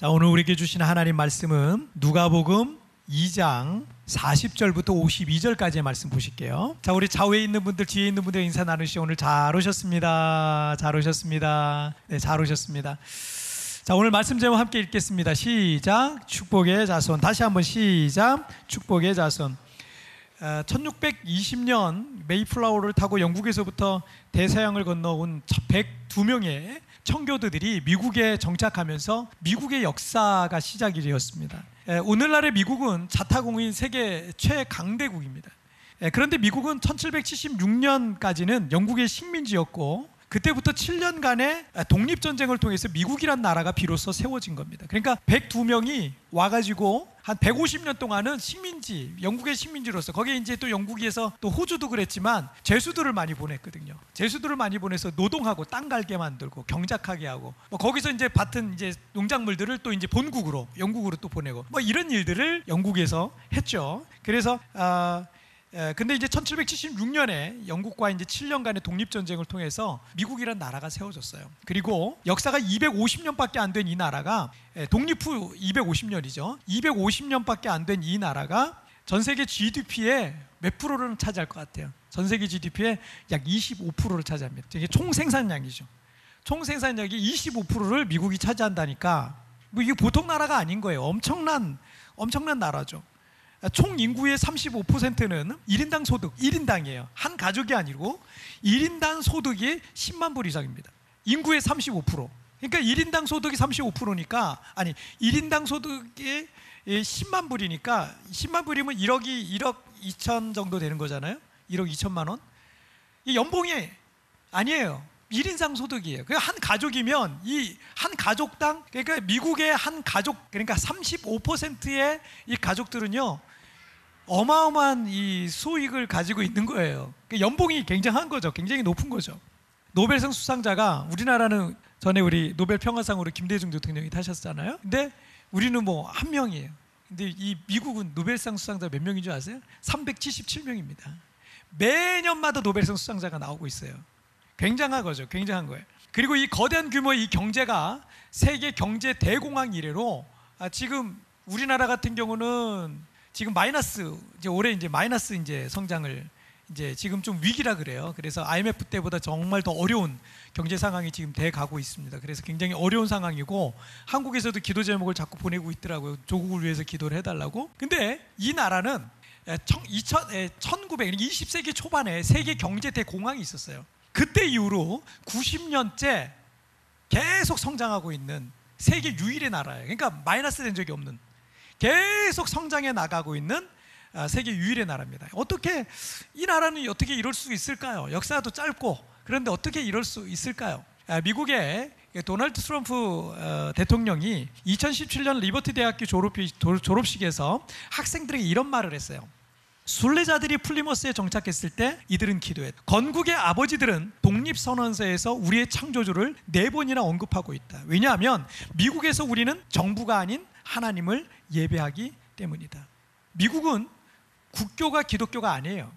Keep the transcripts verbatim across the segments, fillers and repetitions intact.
자, 오늘 우리에게 주신 하나님 말씀은 누가복음 이 장 사십 절부터 오십이 절까지의 말씀 보실게요. 자, 우리 좌우에 있는 분들, 뒤에 있는 분들 인사 나누시죠. 오늘 잘 오셨습니다. 잘 오셨습니다. 네, 잘 오셨습니다. 자, 오늘 말씀 제목 함께 읽겠습니다. 시작. 축복의 자손. 다시 한번 시작. 축복의 자손. 천육백이십 년 메이플라워를 타고 영국에서부터 대서양을 건너온 백이 명의 청교도들이 미국에 정착하면서 미국의 역사가 시작이 되었습니다. 오늘날의 미국은 자타공인 세계 최강대국입니다. 그런데 미국은 천칠백칠십육 년까지는 영국의 식민지였고 그때부터 칠 년간의 독립전쟁을 통해서 미국이란 나라가 비로소 세워진 겁니다. 그러니까 백이 명이 와가지고 한 백오십 년 동안은 식민지, 영국의 식민지로서, 거기에 이제 또 영국에서 또 호주도 그랬지만 제수들을 많이 보냈거든요. 제수들을 많이 보내서 노동하고 땅 갈게 만들고 경작하게 하고, 뭐 거기서 이제 밭은 이제 농작물들을 또 이제 본국으로, 영국으로 또 보내고, 뭐 이런 일들을 영국에서 했죠. 그래서 아 예, 근데 이제 천칠백칠십육 년에 영국과 이제 칠 년간의 독립전쟁을 통해서 미국이란 나라가 세워졌어요. 그리고 역사가 이백오십 년밖에 안 된 이 나라가, 독립 후 이백오십 년이죠. 이백오십 년밖에 안 된 이 나라가 전 세계 지디피의 몇 프로를 차지할 것 같아요? 전 세계 지디피의 약 이십오 퍼센트를 차지합니다. 이게 총 생산량이죠. 총 생산량이 이십오 퍼센트를 미국이 차지한다니까 뭐 이게 보통 나라가 아닌 거예요. 엄청난 엄청난 나라죠. 총 인구의 삼십오 퍼센트는 일 인당 소득, 일 인당이에요. 한 가족이 아니고 일 인당 소득이 십만 불 이상입니다. 인구의 삼십오 퍼센트. 그러니까 일 인당 소득이 삼십오 퍼센트니까, 아니 일 인당 소득이 십만 불이니까 십만 불이면 일억이 일억 이천 정도 되는 거잖아요. 일억 이천만 원. 이 연봉이 아니에요. 일 인당 소득이에요. 그 한 가족이면 이 한 가족당, 그러니까 미국의 한 가족, 그러니까 삼십오 퍼센트의 이 가족들은요 어마어마한 이 수익을 가지고 있는 거예요. 연봉이 굉장한 거죠. 굉장히 높은 거죠. 노벨상 수상자가, 우리나라는 전에 우리 노벨 평화상으로 김대중 대통령이 타셨잖아요. 근데 우리는 뭐 한 명이에요. 근데 이 미국은 노벨상 수상자 몇 명인 줄 아세요? 삼백칠십칠 명입니다. 매년마다 노벨상 수상자가 나오고 있어요. 굉장한 거죠. 굉장한 거예요. 그리고 이 거대한 규모의 이 경제가 세계 경제 대공황 이래로 아, 지금 우리나라 같은 경우는 지금 마이너스, 이제 올해 이제 마이너스 이제 성장을, 이제 지금 좀 위기라 그래요. 그래서 아이엠에프 때보다 정말 더 어려운 경제 상황이 지금 돼 가고 있습니다. 그래서 굉장히 어려운 상황이고, 한국에서도 기도 제목을 자꾸 보내고 있더라고요. 조국을 위해서 기도를 해달라고. 근데 이 나라는 천구백, 이십 세기 초반에 세계 경제 대공황이 있었어요. 그때 이후로 구십 년째 계속 성장하고 있는 세계 유일의 나라예요. 그러니까 마이너스 된 적이 없는, 계속 성장해 나가고 있는 세계 유일의 나라입니다. 어떻게 이 나라는 어떻게 이럴 수 있을까요? 역사도 짧고, 그런데 어떻게 이럴 수 있을까요? 미국의 도널드 트럼프 대통령이 이천십칠 년 리버티 대학교 졸업식에서 학생들에게 이런 말을 했어요. 순례자들이 플리머스에 정착했을 때 이들은 기도했다. 건국의 아버지들은 독립선언서에서 우리의 창조주를 네 번이나 언급하고 있다. 왜냐하면 미국에서 우리는 정부가 아닌 하나님을 예배하기 때문이다. 미국은 국교가 기독교가 아니에요.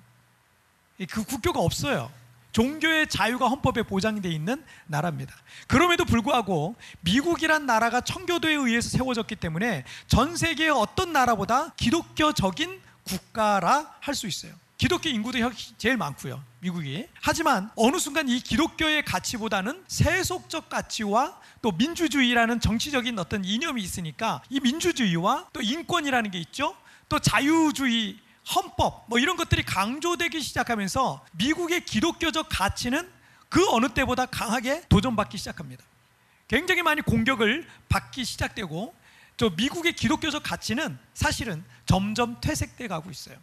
그 국교가 없어요. 종교의 자유가 헌법에 보장되어 있는 나라입니다. 그럼에도 불구하고 미국이란 나라가 청교도에 의해서 세워졌기 때문에 전 세계의 어떤 나라보다 기독교적인 국가라 할 수 있어요. 기독교 인구도 제일 많고요, 미국이. 하지만 어느 순간 이 기독교의 가치보다는 세속적 가치와 또 민주주의라는 정치적인 어떤 이념이 있으니까, 이 민주주의와 또 인권이라는 게 있죠. 또 자유주의, 헌법, 뭐 이런 것들이 강조되기 시작하면서 미국의 기독교적 가치는 그 어느 때보다 강하게 도전받기 시작합니다. 굉장히 많이 공격을 받기 시작되고, 저 미국의 기독교적 가치는 사실은 점점 퇴색돼 가고 있어요.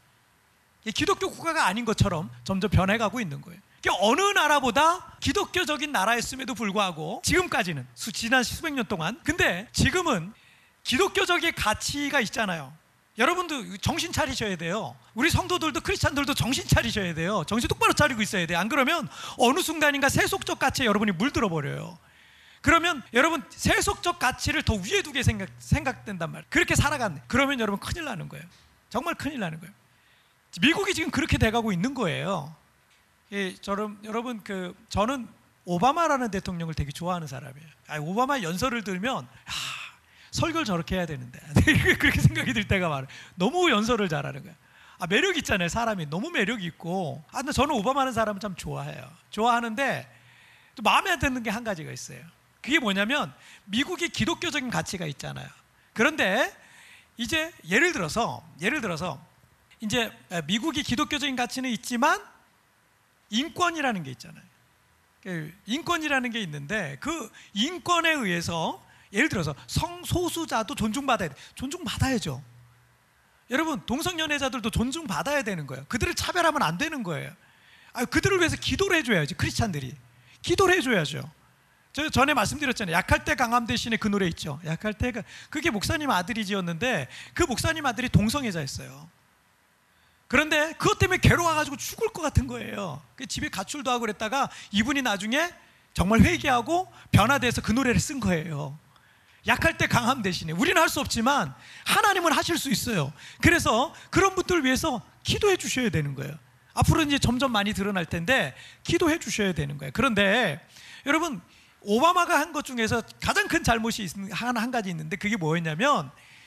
기독교 국가가 아닌 것처럼 점점 변해가고 있는 거예요. 어느 나라보다 기독교적인 나라였음에도 불구하고 지금까지는, 수, 지난 수백 년 동안, 근데 지금은 기독교적인 가치가 있잖아요. 여러분도 정신 차리셔야 돼요. 우리 성도들도, 크리스찬들도 정신 차리셔야 돼요. 정신 똑바로 차리고 있어야 돼요. 안 그러면 어느 순간인가 세속적 가치에 여러분이 물들어 버려요. 그러면 여러분 세속적 가치를 더 위에 두게 생각, 생각된단 말이에요. 그렇게 살아갔네. 그러면 여러분 큰일 나는 거예요. 정말 큰일 나는 거예요. 미국이 지금 그렇게 돼가고 있는 거예요. 예, 저는, 여러분 그 저는 오바마라는 대통령을 되게 좋아하는 사람이에요. 아니, 오바마 연설을 들으면 아, 설교를 저렇게 해야 되는데 그렇게 생각이 들 때가 많아요. 너무 연설을 잘하는 거예요. 아, 매력 있잖아요. 사람이 너무 매력이 있고. 아, 근데 저는 오바마 하는 사람을 참 좋아해요. 좋아하는데 또 마음에 안 드는 게 한 가지가 있어요. 그게 뭐냐면 미국이 기독교적인 가치가 있잖아요. 그런데 이제 예를 들어서 예를 들어서 이제 미국이 기독교적인 가치는 있지만 인권이라는 게 있잖아요. 인권이라는 게 있는데 그 인권에 의해서 예를 들어서 성소수자도 존중받아야 돼. 존중받아야죠. 여러분, 동성연애자들도 존중받아야 되는 거예요. 그들을 차별하면 안 되는 거예요. 아, 그들을 위해서 기도를 해줘야지. 크리스찬들이 기도를 해줘야죠. 저 전에 말씀드렸잖아요. 약할 때 강함 대신에 그 노래 있죠. 약할 때가 그게 목사님 아들이 지었는데 그 목사님 아들이 동성애자였어요. 그런데 그것 때문에 괴로워가지고 죽을 것 같은 거예요. 집에 가출도 하고 그랬다가 이분이 나중에 정말 회개하고 변화돼서 그 노래를 쓴 거예요. 약할 때 강함 대신에. 우리는 할 수 없지만 하나님은 하실 수 있어요. 그래서 그런 분들을 위해서 기도해 주셔야 되는 거예요. 앞으로 이제 점점 많이 드러날 텐데 기도해 주셔야 되는 거예요. 그런데 여러분, 오바마가 한 것 중에서 가장 큰 잘못이 한, 한 가지 있는데 그게 뭐였냐면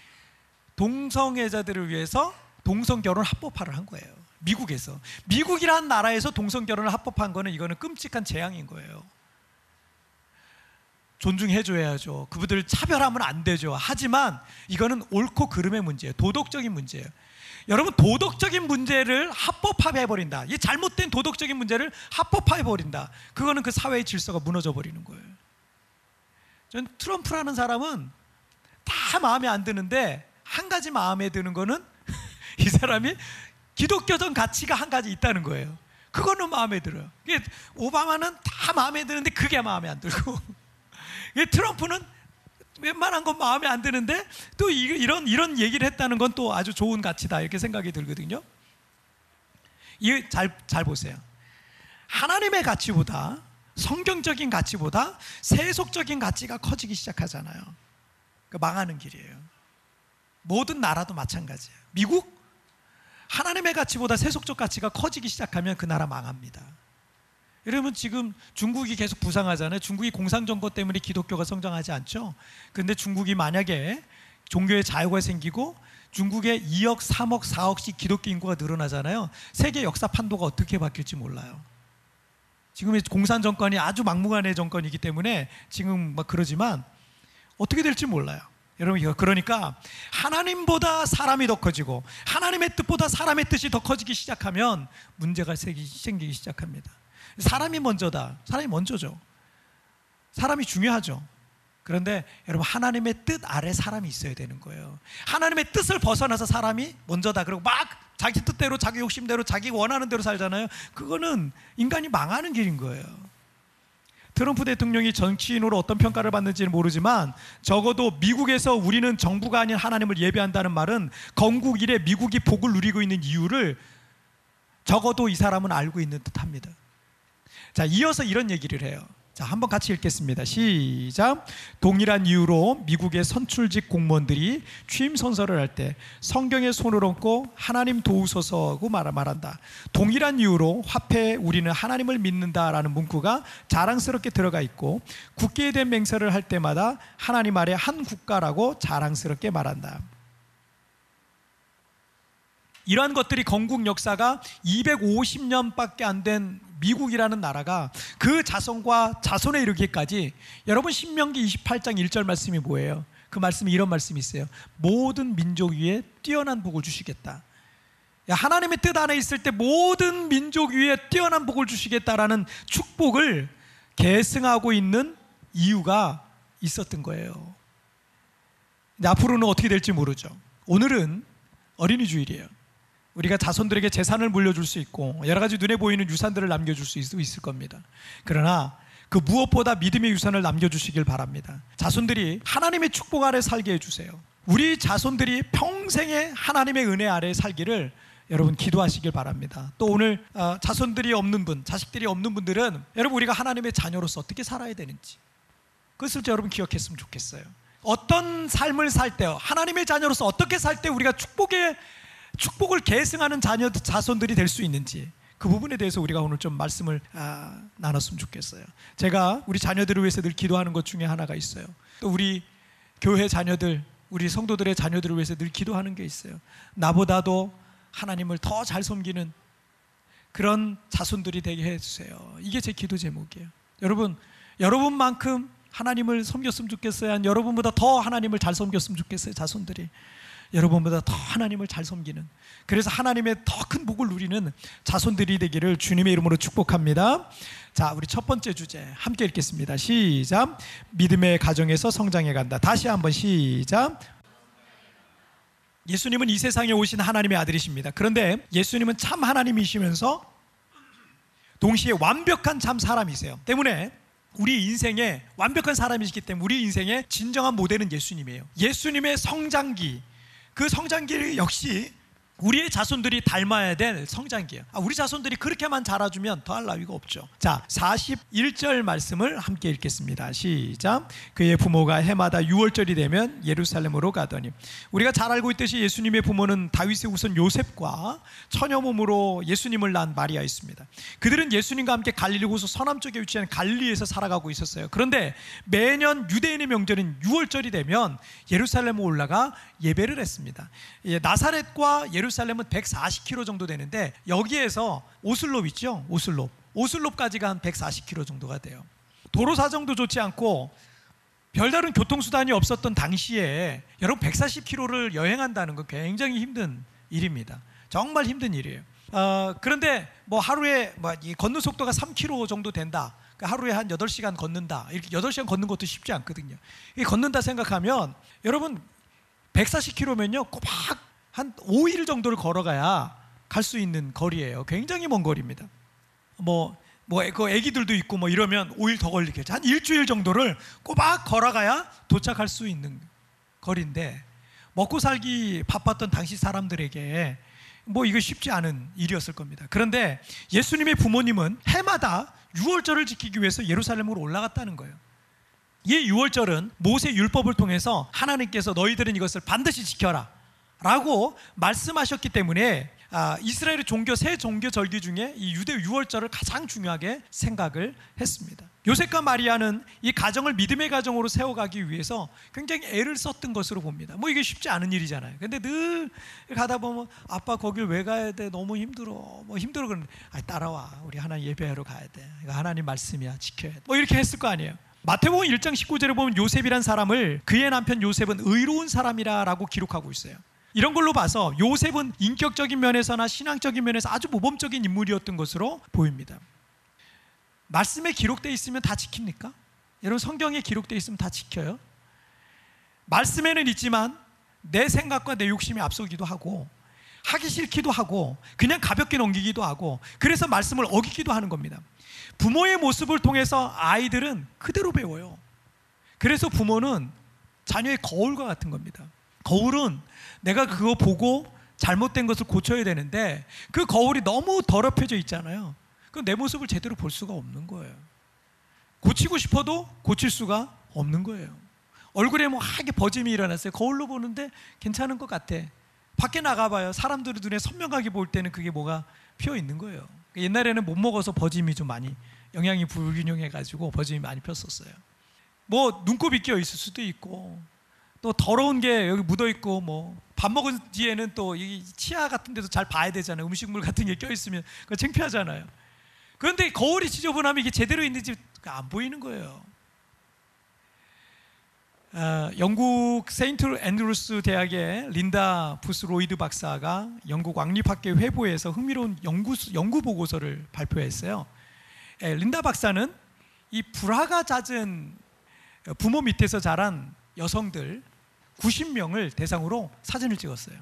동성애자들을 위해서 동성결혼 합법화를 한 거예요. 미국에서. 미국이라는 나라에서 동성결혼을 합법화한 거는 이거는 끔찍한 재앙인 거예요. 존중해줘야죠. 그분들을 차별하면 안 되죠. 하지만 이거는 옳고 그름의 문제예요. 도덕적인 문제예요. 여러분, 도덕적인 문제를 합법화해버린다. 이 잘못된 도덕적인 문제를 합법화해버린다. 그거는 그 사회의 질서가 무너져 버리는 거예요. 전 트럼프라는 사람은 다 마음에 안 드는데 한 가지 마음에 드는 거는 이 사람이 기독교적 가치가 한 가지 있다는 거예요. 그거는 마음에 들어요. 오바마는 다 마음에 드는데 그게 마음에 안 들고 트럼프는 웬만한 건 마음에 안 드는데 또 이런 이런 얘기를 했다는 건 또 아주 좋은 가치다 이렇게 생각이 들거든요. 이 잘 잘 보세요. 하나님의 가치보다 성경적인 가치보다 세속적인 가치가 커지기 시작하잖아요. 그 망하는 길이에요. 모든 나라도 마찬가지예요. 미국 하나님의 가치보다 세속적 가치가 커지기 시작하면 그 나라 망합니다. 여러분, 지금 중국이 계속 부상하잖아요. 중국이 공산정권 때문에 기독교가 성장하지 않죠. 그런데 중국이 만약에 종교의 자유가 생기고 중국에 이억, 삼억, 사억씩 기독교 인구가 늘어나잖아요. 세계 역사 판도가 어떻게 바뀔지 몰라요. 지금의 공산정권이 아주 막무가내 정권이기 때문에 지금 막 그러지만 어떻게 될지 몰라요. 여러분, 그러니까 하나님보다 사람이 더 커지고 하나님의 뜻보다 사람의 뜻이 더 커지기 시작하면 문제가 생기기 시작합니다. 사람이 먼저다. 사람이 먼저죠. 사람이 중요하죠. 그런데 여러분, 하나님의 뜻 아래 사람이 있어야 되는 거예요. 하나님의 뜻을 벗어나서 사람이 먼저다. 그리고 막 자기 뜻대로 자기 욕심대로 자기 원하는 대로 살잖아요. 그거는 인간이 망하는 길인 거예요. 트럼프 대통령이 정치인으로 어떤 평가를 받는지는 모르지만 적어도 미국에서 우리는 정부가 아닌 하나님을 예배한다는 말은 건국 이래 미국이 복을 누리고 있는 이유를 적어도 이 사람은 알고 있는 듯합니다. 자, 이어서 이런 얘기를 해요. 자, 한번 같이 읽겠습니다. 시작. 동일한 이유로 미국의 선출직 공무원들이 취임 선서를 할 때 성경에 손을 얹고 하나님 도우소서고 말한다. 동일한 이유로 화폐에 우리는 하나님을 믿는다라는 문구가 자랑스럽게 들어가 있고 국기에 대한 맹세를 할 때마다 하나님 아래 한 국가라고 자랑스럽게 말한다. 이러한 것들이 건국 역사가 이백오십 년밖에 안 된 미국이라는 나라가 그 자손과 자손에 이르기까지, 여러분 신명기 이십팔 장 일 절 말씀이 뭐예요? 그 말씀이 이런 말씀이 있어요. 모든 민족 위에 뛰어난 복을 주시겠다. 하나님의 뜻 안에 있을 때 모든 민족 위에 뛰어난 복을 주시겠다라는 축복을 계승하고 있는 이유가 있었던 거예요. 앞으로는 어떻게 될지 모르죠. 오늘은 어린이 주일이에요. 우리가 자손들에게 재산을 물려줄 수 있고 여러 가지 눈에 보이는 유산들을 남겨줄 수 있을 겁니다. 그러나 그 무엇보다 믿음의 유산을 남겨주시길 바랍니다. 자손들이 하나님의 축복 아래 살게 해주세요. 우리 자손들이 평생의 하나님의 은혜 아래 살기를 여러분 기도하시길 바랍니다. 또 오늘 자손들이 없는 분, 자식들이 없는 분들은 여러분, 우리가 하나님의 자녀로서 어떻게 살아야 되는지 그것을 여러분 기억했으면 좋겠어요. 어떤 삶을 살 때, 하나님의 자녀로서 어떻게 살 때 우리가 축복의 축복을 계승하는 자녀, 자손들이 될 수 있는지 그 부분에 대해서 우리가 오늘 좀 말씀을 아, 나눴으면 좋겠어요. 제가 우리 자녀들을 위해서 늘 기도하는 것 중에 하나가 있어요. 또 우리 교회 자녀들, 우리 성도들의 자녀들을 위해서 늘 기도하는 게 있어요. 나보다도 하나님을 더 잘 섬기는 그런 자손들이 되게 해주세요. 이게 제 기도 제목이에요. 여러분, 여러분만큼 하나님을 섬겼으면 좋겠어요? 아니, 여러분보다 더 하나님을 잘 섬겼으면 좋겠어요? 자손들이 여러분보다 더 하나님을 잘 섬기는, 그래서 하나님의 더 큰 복을 누리는 자손들이 되기를 주님의 이름으로 축복합니다. 자, 우리 첫 번째 주제 함께 읽겠습니다. 시작. 믿음의 가정에서 성장해 간다. 다시 한번 시작. 예수님은 이 세상에 오신 하나님의 아들이십니다. 그런데 예수님은 참 하나님이시면서 동시에 완벽한 참 사람이세요. 때문에 우리 인생에 완벽한 사람이시기 때문에 우리 인생의 진정한 모델은 예수님이에요. 예수님의 성장기, 그 성장기 역시 우리의 자손들이 닮아야 될 성장기예요. 아, 우리 자손들이 그렇게만 자라주면 더할 나위가 없죠. 자, 사십일 절 말씀을 함께 읽겠습니다. 시작. 그의 부모가 해마다 유월절이 되면 예루살렘으로 가더니. 우리가 잘 알고 있듯이 예수님의 부모는 다윗의 후손 요셉과 처녀 몸으로 예수님을 낳은 마리아였습니다. 그들은 예수님과 함께 갈릴리 호수 서남쪽에 위치한 갈릴리에서 살아가고 있었어요. 그런데 매년 유대인의 명절인 유월절이 되면 예루살렘에 올라가 예배를 했습니다. 예, 나사렛과 예루살렘은 백사십 킬로미터 정도 되는데 여기에서 오슬롭 있죠? 오슬롭. 오슬롭까지가 한 백사십 킬로미터 정도가 돼요. 도로 사정도 좋지 않고 별다른 교통수단이 없었던 당시에 여러분 백사십 킬로미터를 여행한다는 건 굉장히 힘든 일입니다. 정말 힘든 일이에요. 어, 그런데 뭐 하루에 뭐 걷는 속도가 삼 킬로미터 정도 된다. 그러니까 하루에 한 여덟 시간 걷는다. 이렇게 여덟 시간 걷는 것도 쉽지 않거든요. 이게 걷는다 생각하면 여러분 백사십 킬로미터면요 꼬박 한 오 일 정도를 걸어가야 갈 수 있는 거리예요. 굉장히 먼 거리입니다. 뭐, 뭐, 그 애기들도 있고 뭐 이러면 오 일 더 걸리겠죠. 한 일주일 정도를 꼬박 걸어가야 도착할 수 있는 거리인데 먹고 살기 바빴던 당시 사람들에게 뭐 이거 쉽지 않은 일이었을 겁니다. 그런데 예수님의 부모님은 해마다 유월절을 지키기 위해서 예루살렘으로 올라갔다는 거예요. 이 유월절은 모세 율법을 통해서 하나님께서 너희들은 이것을 반드시 지켜라 라고 말씀하셨기 때문에 아, 이스라엘의 종교 세 종교 절기 중에 이 유대 유월절을 가장 중요하게 생각을 했습니다. 요셉과 마리아는 이 가정을 믿음의 가정으로 세워가기 위해서 굉장히 애를 썼던 것으로 봅니다. 뭐 이게 쉽지 않은 일이잖아요. 근데 늘 가다 보면 아빠 거길 왜 가야 돼? 너무 힘들어. 뭐 힘들어 그러는데 아, 따라와. 우리 하나님 예배하러 가야 돼. 이거 하나님 말씀이야. 지켜야 돼. 뭐 이렇게 했을 거 아니에요. 마태복음 일 장 십구 절에 보면 요셉이란 사람을 그의 남편 요셉은 의로운 사람이라고 기록하고 있어요. 이런 걸로 봐서 요셉은 인격적인 면에서나 신앙적인 면에서 아주 모범적인 인물이었던 것으로 보입니다. 말씀에 기록되어 있으면 다 지킵니까? 여러분 성경에 기록되어 있으면 다 지켜요? 말씀에는 있지만 내 생각과 내 욕심이 앞서기도 하고 하기 싫기도 하고 그냥 가볍게 넘기기도 하고 그래서 말씀을 어기기도 하는 겁니다. 부모의 모습을 통해서 아이들은 그대로 배워요. 그래서 부모는 자녀의 거울과 같은 겁니다. 거울은 내가 그거 보고 잘못된 것을 고쳐야 되는데 그 거울이 너무 더럽혀져 있잖아요. 그럼 내 모습을 제대로 볼 수가 없는 거예요. 고치고 싶어도 고칠 수가 없는 거예요. 얼굴에 뭐 하게 버짐이 일어났어요. 거울로 보는데 괜찮은 것 같아. 밖에 나가봐요. 사람들의 눈에 선명하게 볼 때는 그게 뭐가 피어 있는 거예요. 옛날에는 못 먹어서 버짐이 좀 많이 영양이 불균형해가지고 버짐이 많이 폈었어요. 뭐 눈곱이 끼어 있을 수도 있고 또 더러운 게 여기 묻어 있고 뭐 밥 먹은 뒤에는 또 이 치아 같은 데도 잘 봐야 되잖아요. 음식물 같은 게 껴 있으면 그거 창피하잖아요. 그런데 거울이 지저분하면 이게 제대로 있는지 안 보이는 거예요. 어, 영국 세인트 앤드루스 대학의 린다 부스로이드 박사가 영국 왕립학계 회보에서 흥미로운 연구, 연구 보고서를 발표했어요. 에, 린다 박사는 이 불화가 잦은 부모 밑에서 자란 여성들 구십 명을 대상으로 사진을 찍었어요.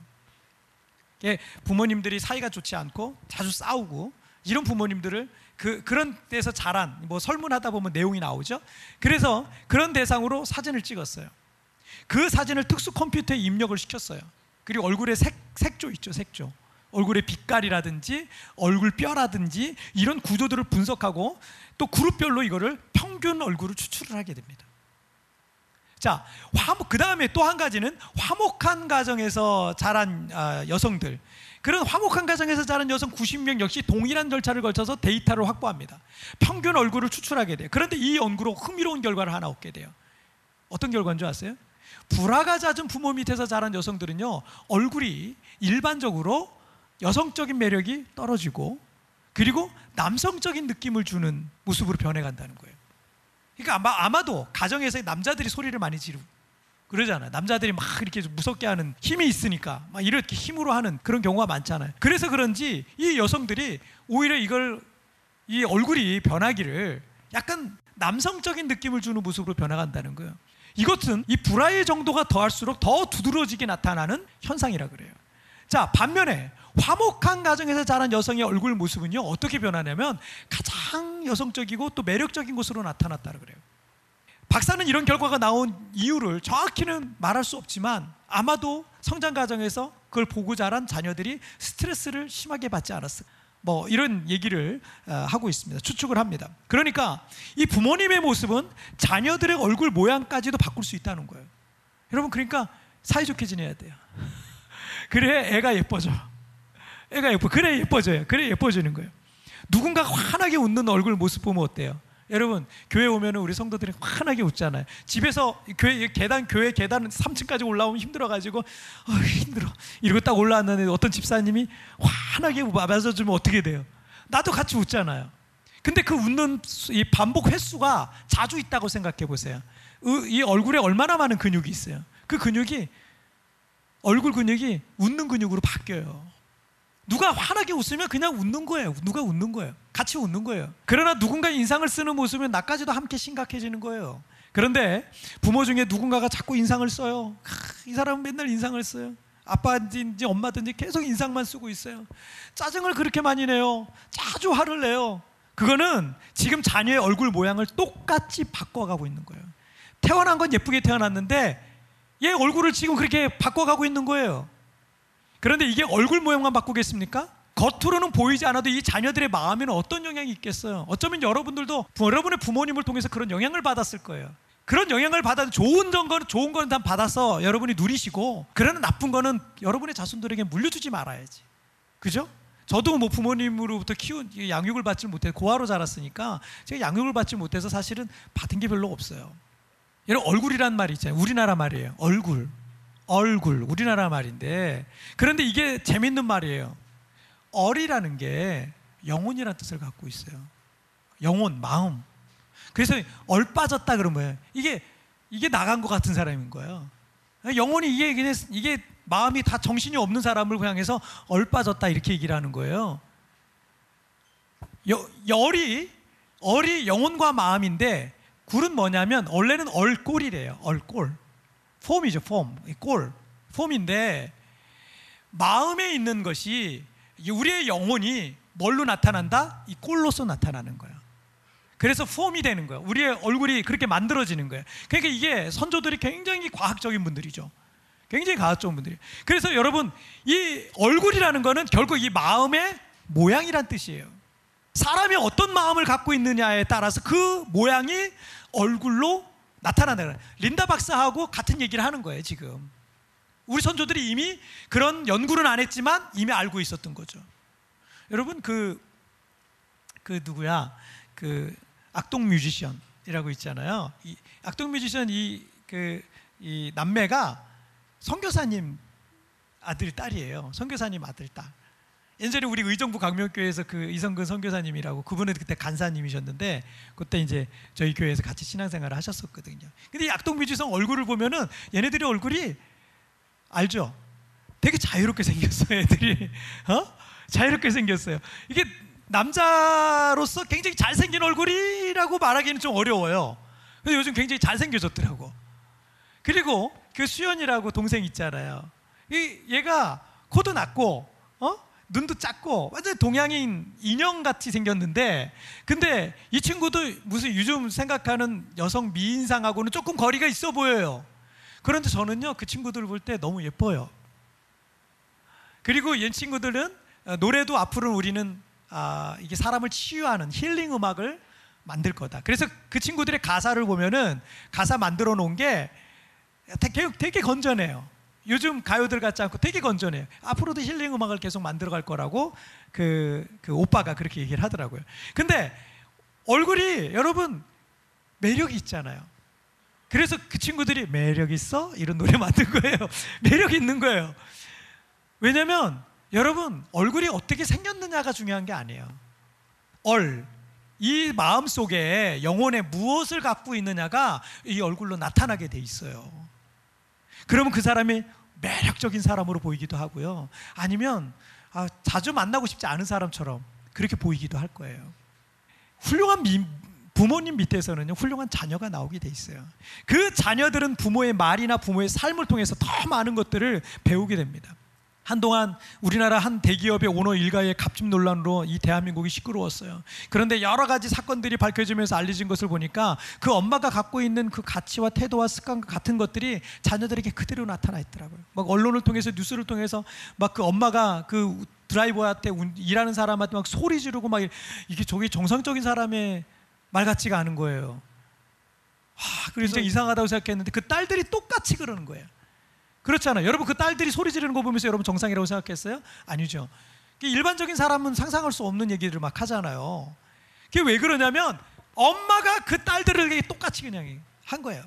부모님들이 사이가 좋지 않고 자주 싸우고 이런 부모님들을 그, 그런 데서 자란 뭐 설문하다 보면 내용이 나오죠. 그래서 그런 대상으로 사진을 찍었어요. 그 사진을 특수 컴퓨터에 입력을 시켰어요. 그리고 얼굴에 색, 색조 있죠. 색조. 얼굴의 빛깔이라든지 얼굴 뼈라든지 이런 구조들을 분석하고 또 그룹별로 이거를 평균 얼굴을 추출을 하게 됩니다. 자, 화목, 그 다음에 또 한 가지는 화목한 가정에서 자란 아, 여성들. 그런 화목한 가정에서 자란 여성 구십 명 역시 동일한 절차를 거쳐서 데이터를 확보합니다. 평균 얼굴을 추출하게 돼요. 그런데 이 연구로 흥미로운 결과를 하나 얻게 돼요. 어떤 결과인 줄 아세요? 불화가 잦은 부모 밑에서 자란 여성들은요, 얼굴이 일반적으로 여성적인 매력이 떨어지고 그리고 남성적인 느낌을 주는 모습으로 변해간다는 거예요. 그러니까 아마, 아마도 가정에서 남자들이 소리를 많이 지르고 그러잖아요. 남자들이 막 이렇게 무섭게 하는 힘이 있으니까 막 이렇게 힘으로 하는 그런 경우가 많잖아요. 그래서 그런지 이 여성들이 오히려 이걸, 이 얼굴이 변하기를 약간 남성적인 느낌을 주는 모습으로 변화간다는 거예요. 이것은 이 불화의 정도가 더할수록 더 두드러지게 나타나는 현상이라 그래요. 자, 반면에 화목한 가정에서 자란 여성의 얼굴 모습은요, 어떻게 변하냐면 가장 여성적이고 또 매력적인 것으로 나타났다 그래요. 박사는 이런 결과가 나온 이유를 정확히는 말할 수 없지만 아마도 성장 과정에서 그걸 보고 자란 자녀들이 스트레스를 심하게 받지 않았을까, 뭐 이런 얘기를 하고 있습니다. 추측을 합니다. 그러니까 이 부모님의 모습은 자녀들의 얼굴 모양까지도 바꿀 수 있다는 거예요. 여러분, 그러니까 사이좋게 지내야 돼요. 그래 애가 예뻐져. 애가 예뻐. 그래 예뻐져요. 그래 예뻐지는 거예요. 누군가 환하게 웃는 얼굴 모습 보면 어때요? 여러분, 교회 오면 우리 성도들이 환하게 웃잖아요. 집에서 교회 계단, 교회 계단 삼 층까지 올라오면 힘들어가지고 어, 힘들어 이러고 딱 올라왔는데 어떤 집사님이 환하게 맞아주면 어떻게 돼요? 나도 같이 웃잖아요. 근데 그 웃는 이 반복 횟수가 자주 있다고 생각해 보세요. 이 얼굴에 얼마나 많은 근육이 있어요. 그 근육이, 얼굴 근육이 웃는 근육으로 바뀌어요. 누가 환하게 웃으면 그냥 웃는 거예요. 누가 웃는 거예요. 같이 웃는 거예요. 그러나 누군가 인상을 쓰는 모습은 나까지도 함께 심각해지는 거예요. 그런데 부모 중에 누군가가 자꾸 인상을 써요. 이 사람은 맨날 인상을 써요. 아빠든지 엄마든지 계속 인상만 쓰고 있어요. 짜증을 그렇게 많이 내요. 자주 화를 내요. 그거는 지금 자녀의 얼굴 모양을 똑같이 바꿔가고 있는 거예요. 태어난 건 예쁘게 태어났는데 얘 얼굴을 지금 그렇게 바꿔가고 있는 거예요. 그런데 이게 얼굴 모양만 바꾸겠습니까? 겉으로는 보이지 않아도 이 자녀들의 마음에는 어떤 영향이 있겠어요? 어쩌면 여러분들도 여러분의 부모님을 통해서 그런 영향을 받았을 거예요. 그런 영향을 받아도 좋은 거는 좋은 거는 다 받아서 여러분이 누리시고, 그러나 나쁜 거는 여러분의 자손들에게 물려주지 말아야지. 그죠? 저도 뭐 부모님으로부터 키운 양육을 받지 못해 고아로 자랐으니까 제가 양육을 받지 못해서 사실은 받은 게 별로 없어요. 여러분, 얼굴이란 말이 있잖아요. 우리나라 말이에요. 얼굴. 얼굴, 우리나라 말인데, 그런데 이게 재밌는 말이에요. 얼이라는 게 영혼이라는 뜻을 갖고 있어요. 영혼, 마음. 그래서 얼 빠졌다 그러면 이게 이게 나간 것 같은 사람인 거예요. 영혼이 이게 그냥 이게 마음이 다 정신이 없는 사람을 향해서 얼 빠졌다 이렇게 얘기를 하는 거예요. 여, 열이 얼이 영혼과 마음인데, 굴은 뭐냐면 원래는 얼꼴이래요. 얼꼴. 폼이죠, 폼. 꼴. 폼인데, 마음에 있는 것이, 우리의 영혼이 뭘로 나타난다? 이 꼴로서 나타나는 거예요. 그래서 폼이 되는 거예요. 우리의 얼굴이 그렇게 만들어지는 거예요. 그러니까 이게 선조들이 굉장히 과학적인 분들이죠. 굉장히 과학적인 분들이에요. 그래서 여러분, 이 얼굴이라는 거는 결국 이 마음의 모양이란 뜻이에요. 사람이 어떤 마음을 갖고 있느냐에 따라서 그 모양이 얼굴로 나타난다는 거예요. 린다 박사하고 같은 얘기를 하는 거예요. 지금 우리 선조들이 이미 그런 연구는 안 했지만 이미 알고 있었던 거죠. 여러분, 그, 그 누구야? 그 악동 뮤지션이라고 있잖아요. 이 악동 뮤지션 이, 그, 이 남매가 선교사님 아들 딸이에요. 선교사님 아들 딸. 예전에 우리 의정부 강명교회에서 그 이성근 선교사님이라고, 그분은 그때 간사님이셨는데 그때 이제 저희 교회에서 같이 신앙생활을 하셨었거든요. 근데 이 악동 뮤지션 얼굴을 보면은 얘네들의 얼굴이 알죠? 되게 자유롭게 생겼어요, 애들이. 어? 자유롭게 생겼어요. 이게 남자로서 굉장히 잘생긴 얼굴이라고 말하기는 좀 어려워요. 근데 요즘 굉장히 잘생겨졌더라고. 그리고 그 수연이라고 동생 있잖아요. 이 얘가 코도 낮고, 어? 눈도 작고 완전 동양인 인형같이 생겼는데, 근데 이 친구도 무슨 요즘 생각하는 여성 미인상하고는 조금 거리가 있어 보여요. 그런데 저는요, 그 친구들 볼 때 너무 예뻐요. 그리고 이 친구들은 노래도 앞으로는 우리는 아, 이게 사람을 치유하는 힐링 음악을 만들 거다. 그래서 그 친구들의 가사를 보면은 가사 만들어 놓은 게 되게, 되게 건전해요. 요즘 가요들 같지 않고 되게 건전해요. 앞으로도 힐링 음악을 계속 만들어 갈 거라고 그, 그 오빠가 그렇게 얘기를 하더라고요. 근데 얼굴이 여러분 매력이 있잖아요. 그래서 그 친구들이 매력 있어? 이런 노래 만든 거예요. 매력 있는 거예요. 왜냐하면 여러분, 얼굴이 어떻게 생겼느냐가 중요한 게 아니에요. 얼, 이 마음 속에 영혼에 무엇을 갖고 있느냐가 이 얼굴로 나타나게 돼 있어요. 그러면 그 사람이 매력적인 사람으로 보이기도 하고요, 아니면 아, 자주 만나고 싶지 않은 사람처럼 그렇게 보이기도 할 거예요. 훌륭한 미, 부모님 밑에서는요, 훌륭한 자녀가 나오게 돼 있어요. 그 자녀들은 부모의 말이나 부모의 삶을 통해서 더 많은 것들을 배우게 됩니다. 한동안 우리나라 한 대기업의 오너 일가의 갑질 논란으로 이 대한민국이 시끄러웠어요. 그런데 여러 가지 사건들이 밝혀지면서 알려진 것을 보니까 그 엄마가 갖고 있는 그 가치와 태도와 습관과 같은 것들이 자녀들에게 그대로 나타나 있더라고요. 막 언론을 통해서, 뉴스를 통해서 막 그 엄마가 그 드라이버한테, 일하는 사람한테 막 소리 지르고 막, 이게 저게 정상적인 사람의 말 같지가 않은 거예요. 아, 그래서 이상하다고 생각했는데 그 딸들이 똑같이 그러는 거예요. 그렇잖아요. 여러분, 그 딸들이 소리 지르는 거 보면서 여러분 정상이라고 생각했어요? 아니죠. 일반적인 사람은 상상할 수 없는 얘기를 막 하잖아요. 그게 왜 그러냐면 엄마가 그 딸들에게 똑같이 그냥 한 거예요.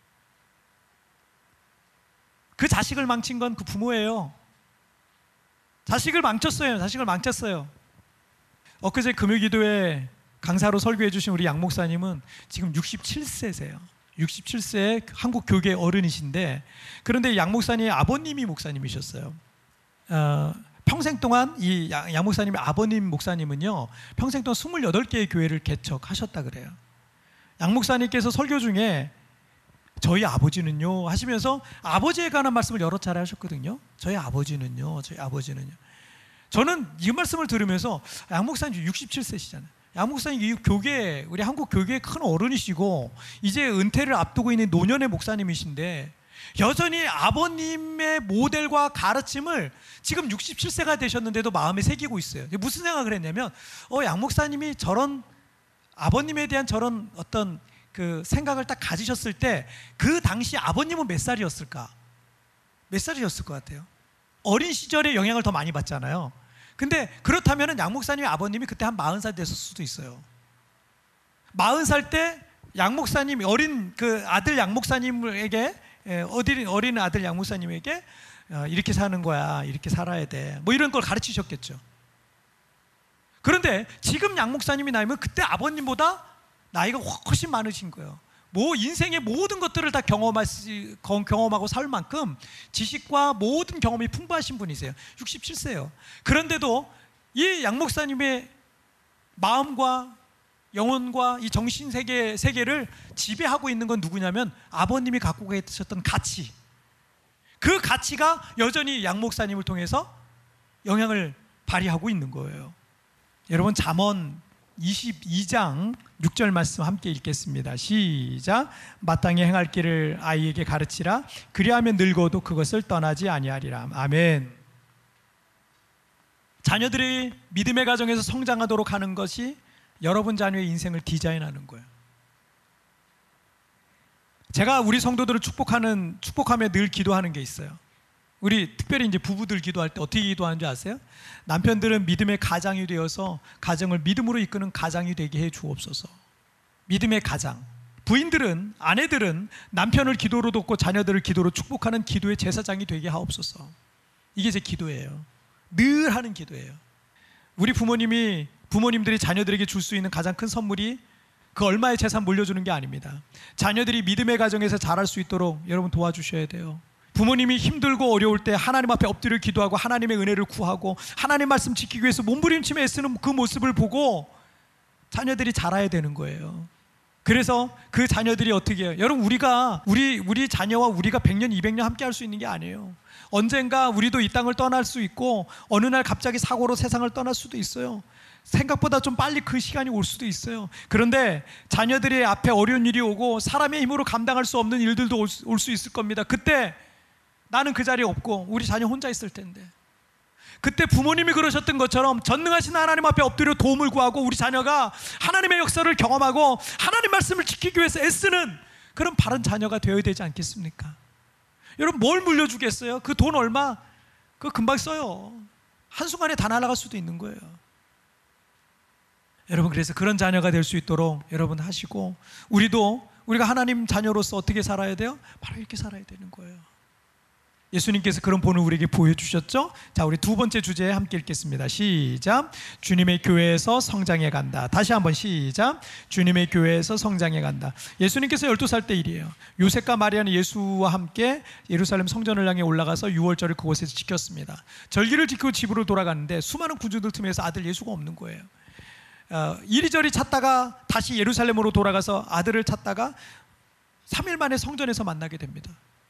그 자식을 망친 건 그 부모예요. 자식을 망쳤어요. 자식을 망쳤어요. 엊그제 금요기도에 강사로 설교해 주신 우리 양 목사님은 지금 육십칠 세세요. 육십칠 세의 한국 교계 어른이신데, 그런데 양 목사님의 아버님이 목사님이셨어요. 어, 평생 동안 이 양 목사님의 아버님 목사님은요, 평생 동안 스물여덟 개의 교회를 개척하셨다 그래요. 양 목사님께서 설교 중에 저희 아버지는요 하시면서 아버지에 관한 말씀을 여러 차례 하셨거든요. 저희 아버지는요, 저희 아버지는요. 저는 이 말씀을 들으면서 양 목사님 육십칠 세시잖아요. 양 목사님 이 교계, 우리 한국 교계의 큰 어른이시고 이제 은퇴를 앞두고 있는 노년의 목사님이신데 여전히 아버님의 모델과 가르침을 지금 육십칠 세가 되셨는데도 마음에 새기고 있어요. 무슨 생각을 했냐면 어, 양 목사님이 저런 아버님에 대한 저런 어떤 그 생각을 딱 가지셨을 때 그 당시 아버님은 몇 살이었을까? 몇 살이었을 것 같아요? 어린 시절에 영향을 더 많이 받잖아요. 근데 그렇다면 양 목사님의 아버님이 그때 한 마흔 살 됐을 수도 있어요. 마흔 살 때 양 목사님, 어린 그 아들 양 목사님에게, 어린, 어린 아들 양 목사님에게 이렇게 사는 거야, 이렇게 살아야 돼, 뭐 이런 걸 가르치셨겠죠. 그런데 지금 양 목사님이 나이면 그때 아버님보다 나이가 훨씬 많으신 거예요. 뭐 인생의 모든 것들을 다 경험하시, 경험하고 살 만큼 지식과 모든 경험이 풍부하신 분이세요. 육십칠 세예요. 그런데도 이 양 목사님의 마음과 영혼과 이 정신 세계, 세계를 지배하고 있는 건 누구냐면 아버님이 갖고 계셨던 가치, 그 가치가 여전히 양 목사님을 통해서 영향을 발휘하고 있는 거예요. 여러분, 잠언 이십이 장 육 절 말씀 함께 읽겠습니다. 시작. 마땅히 행할 길을 아이에게 가르치라. 그리하면 늙어도 그것을 떠나지 아니하리라. 아멘. 자녀들이 믿음의 가정에서 성장하도록 하는 것이 여러분 자녀의 인생을 디자인하는 거예요. 제가 우리 성도들을 축복하는, 축복하며 늘 기도하는 게 있어요. 우리 특별히 이제 부부들 기도할 때 어떻게 기도하는 줄 아세요? 남편들은 믿음의 가장이 되어서 가정을 믿음으로 이끄는 가장이 되게 해 주옵소서. 믿음의 가장. 부인들은, 아내들은 남편을 기도로 돕고 자녀들을 기도로 축복하는 기도의 제사장이 되게 하옵소서. 이게 제 기도예요. 늘 하는 기도예요. 우리 부모님이, 부모님들이 자녀들에게 줄 수 있는 가장 큰 선물이 그 얼마의 재산 물려주는 게 아닙니다. 자녀들이 믿음의 가정에서 자랄 수 있도록 여러분 도와주셔야 돼요. 부모님이 힘들고 어려울 때 하나님 앞에 엎드려 기도하고 하나님의 은혜를 구하고 하나님 말씀 지키기 위해서 몸부림치며 애쓰는 그 모습을 보고 자녀들이 자라야 되는 거예요. 그래서 그 자녀들이 어떻게 해요? 여러분, 우리가 우리 우리 자녀와 우리가 백 년, 이백 년 함께 할 수 있는 게 아니에요. 언젠가 우리도 이 땅을 떠날 수 있고 어느 날 갑자기 사고로 세상을 떠날 수도 있어요. 생각보다 좀 빨리 그 시간이 올 수도 있어요. 그런데 자녀들이 앞에 어려운 일이 오고 사람의 힘으로 감당할 수 없는 일들도 올 수 있을 겁니다. 그때 나는 그 자리에 없고 우리 자녀 혼자 있을 텐데, 그때 부모님이 그러셨던 것처럼 전능하신 하나님 앞에 엎드려 도움을 구하고 우리 자녀가 하나님의 역사를 경험하고 하나님 말씀을 지키기 위해서 애쓰는 그런 바른 자녀가 되어야 되지 않겠습니까? 여러분, 뭘 물려주겠어요? 그 돈 얼마? 그거 금방 써요. 한순간에 다 날아갈 수도 있는 거예요. 여러분, 그래서 그런 자녀가 될 수 있도록 여러분 하시고, 우리도 우리가 하나님 자녀로서 어떻게 살아야 돼요? 바로 이렇게 살아야 되는 거예요. 예수님께서 그런 본을 우리에게 보여주셨죠? 자, 우리 두 번째 주제 함께 읽겠습니다. 시작. 주님의 교회에서 성장해 간다. 다시 한번 시작. 주님의 교회에서 성장해 간다. 예수님께서 열두 살 때 일이에요. 요셉과 마리아는 예수와 함께 예루살렘 성전을 향해 올라가서 유월절을 그곳에서 지켰습니다. 절기를 지키고 집으로 돌아가는데 수많은 군주들 틈에서 아들 예수가 없는 거예요. 어, 이리저리 찾다가 다시 예루살렘으로 돌아가서 아들을 찾다가 삼 일 만에 성전에서 만나게 됩니다.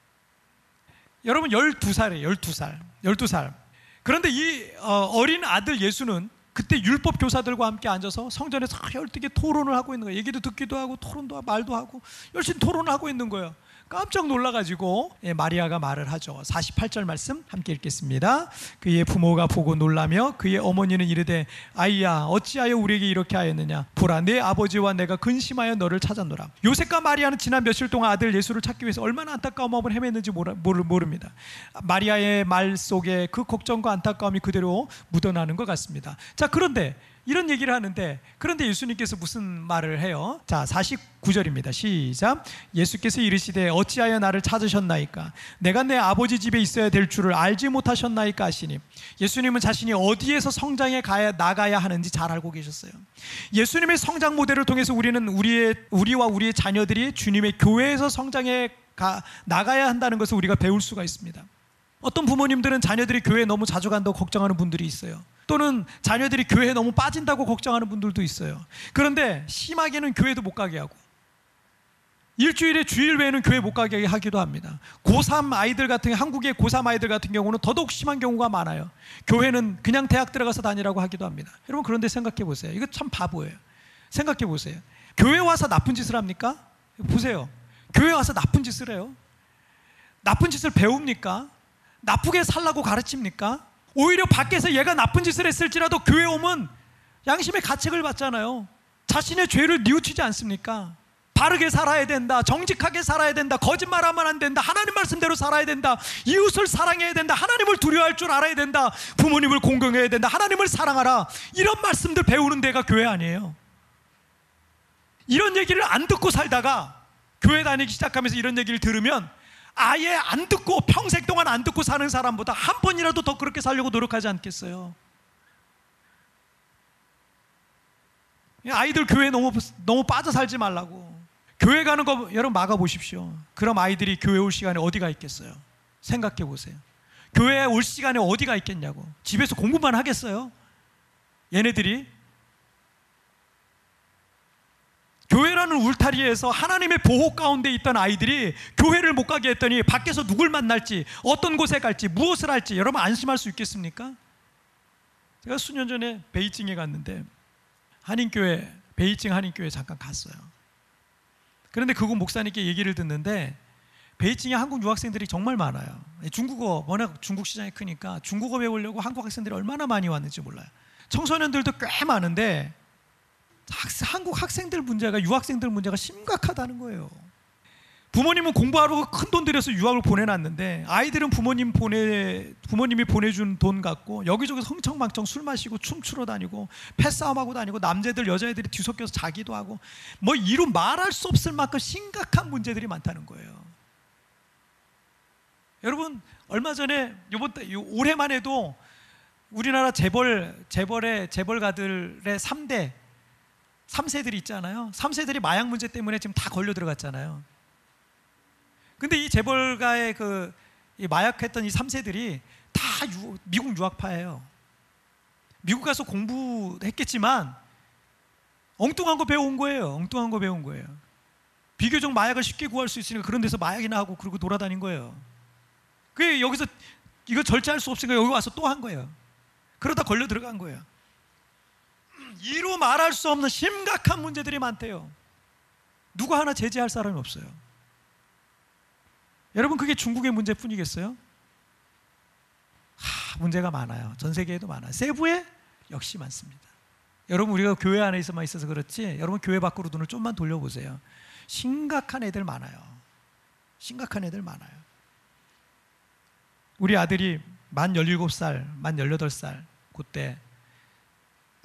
여러분 열두 살이에요. 열두 살. 열두 살. 그런데 이 어린 아들 예수는 그때 율법 교사들과 함께 앉아서 성전에서 열띠게 토론을 하고 있는 거예요. 얘기도 듣기도 하고 토론도 하고 말도 하고 열심히 토론을 하고 있는 거예요. 깜짝 놀라가지고 마리아가 말을 하죠. 사십팔 절 말씀 함께 읽겠습니다. 그의 부모가 보고 놀라며 그의 어머니는 이르되 아이야 어찌하여 우리에게 이렇게 하였느냐. 보라 내 아버지와 내가 근심하여 너를 찾았노라. 요셉과 마리아는 지난 며칠 동안 아들 예수를 찾기 위해서 얼마나 안타까운 마음을 헤맸는지 모릅니다. 마리아의 말 속에 그 걱정과 안타까움이 그대로 묻어나는 것 같습니다. 자, 그런데 이런 얘기를 하는데 그런데 예수님께서 무슨 말을 해요? 자, 사십구 절입니다. 시작. 예수께서 이르시되 어찌하여 나를 찾으셨나이까? 내가 내 아버지 집에 있어야 될 줄을 알지 못하셨나이까 하시니, 예수님은 자신이 어디에서 성장해 가야 나가야 하는지 잘 알고 계셨어요. 예수님의 성장 모델을 통해서 우리는 우리의 우리와 우리의 자녀들이 주님의 교회에서 성장해 가, 나가야 한다는 것을 우리가 배울 수가 있습니다. 어떤 부모님들은 자녀들이 교회에 너무 자주 간다고 걱정하는 분들이 있어요. 또는 자녀들이 교회에 너무 빠진다고 걱정하는 분들도 있어요. 그런데 심하게는 교회도 못 가게 하고 일주일에 주일 외에는 교회 못 가게 하기도 합니다. 고삼 아이들 같은 한국의 고삼 아이들 같은 경우는 더더욱 심한 경우가 많아요. 교회는 그냥 대학 들어가서 다니라고 하기도 합니다. 여러분, 그런데 생각해 보세요. 이거 참 바보예요. 생각해 보세요. 교회 와서 나쁜 짓을 합니까? 보세요. 교회 와서 나쁜 짓을 해요. 나쁜 짓을 배웁니까? 나쁘게 살라고 가르칩니까? 오히려 밖에서 얘가 나쁜 짓을 했을지라도 교회 오면 양심의 가책을 받잖아요. 자신의 죄를 뉘우치지 않습니까? 바르게 살아야 된다, 정직하게 살아야 된다, 거짓말하면 안 된다, 하나님 말씀대로 살아야 된다, 이웃을 사랑해야 된다, 하나님을 두려워할 줄 알아야 된다, 부모님을 공경해야 된다, 하나님을 사랑하라, 이런 말씀들 배우는 데가 교회 아니에요. 이런 얘기를 안 듣고 살다가 교회 다니기 시작하면서 이런 얘기를 들으면 아예 안 듣고 평생 동안 안 듣고 사는 사람보다 한 번이라도 더 그렇게 살려고 노력하지 않겠어요? 아이들 교회에 너무, 너무 빠져 살지 말라고. 교회 가는 거 여러분 막아보십시오. 그럼 아이들이 교회 올 시간에 어디가 있겠어요? 생각해 보세요. 교회에 올 시간에 어디가 있겠냐고. 집에서 공부만 하겠어요? 얘네들이 교회라는 울타리에서 하나님의 보호 가운데 있던 아이들이 교회를 못 가게 했더니 밖에서 누굴 만날지, 어떤 곳에 갈지, 무엇을 할지 여러분 안심할 수 있겠습니까? 제가 수년 전에 베이징에 갔는데 한인교회, 베이징 한인교회 잠깐 갔어요. 그런데 그곳 목사님께 얘기를 듣는데 베이징에 한국 유학생들이 정말 많아요. 중국어, 워낙 중국 시장이 크니까 중국어 배우려고 한국 학생들이 얼마나 많이 왔는지 몰라요. 청소년들도 꽤 많은데 한국 학생들 문제가, 유학생들 문제가 심각하다는 거예요. 부모님은 공부하러 큰 돈 들여서 유학을 보내놨는데 아이들은 부모님 보내, 부모님이 보내준 돈 갖고 여기저기서 흥청망청 술 마시고 춤추러 다니고 패싸움하고 다니고 남자애들 여자애들이 뒤섞여서 자기도 하고 뭐 이루 말할 수 없을 만큼 심각한 문제들이 많다는 거예요. 여러분, 얼마 전에 요번 올해만 해도 우리나라 재벌, 재벌의 재벌가들의 삼 대 삼 세들이 있잖아요. 삼 세들이 마약 문제 때문에 지금 다 걸려 들어갔잖아요. 근데 이 재벌가의 그 이 마약했던 이 삼 세들이 다 유, 미국 유학파예요. 미국 가서 공부했겠지만 엉뚱한 거 배운 거예요. 엉뚱한 거 배운 거예요. 비교적 마약을 쉽게 구할 수 있으니까 그런 데서 마약이나 하고 그러고 돌아다닌 거예요. 그 여기서 이거 절제할 수 없으니까 여기 와서 또 한 거예요. 그러다 걸려 들어간 거예요. 이루 말할 수 없는 심각한 문제들이 많대요. 누구 하나 제재할 사람이 없어요. 여러분, 그게 중국의 문제뿐이겠어요? 하, 문제가 많아요. 전 세계에도 많아요. 세부에 역시 많습니다. 여러분, 우리가 교회 안에서만 있어서 그렇지 여러분 교회 밖으로 눈을 좀만 돌려보세요. 심각한 애들 많아요. 심각한 애들 많아요. 우리 아들이 만 열일곱 살, 만 열여덟 살 그때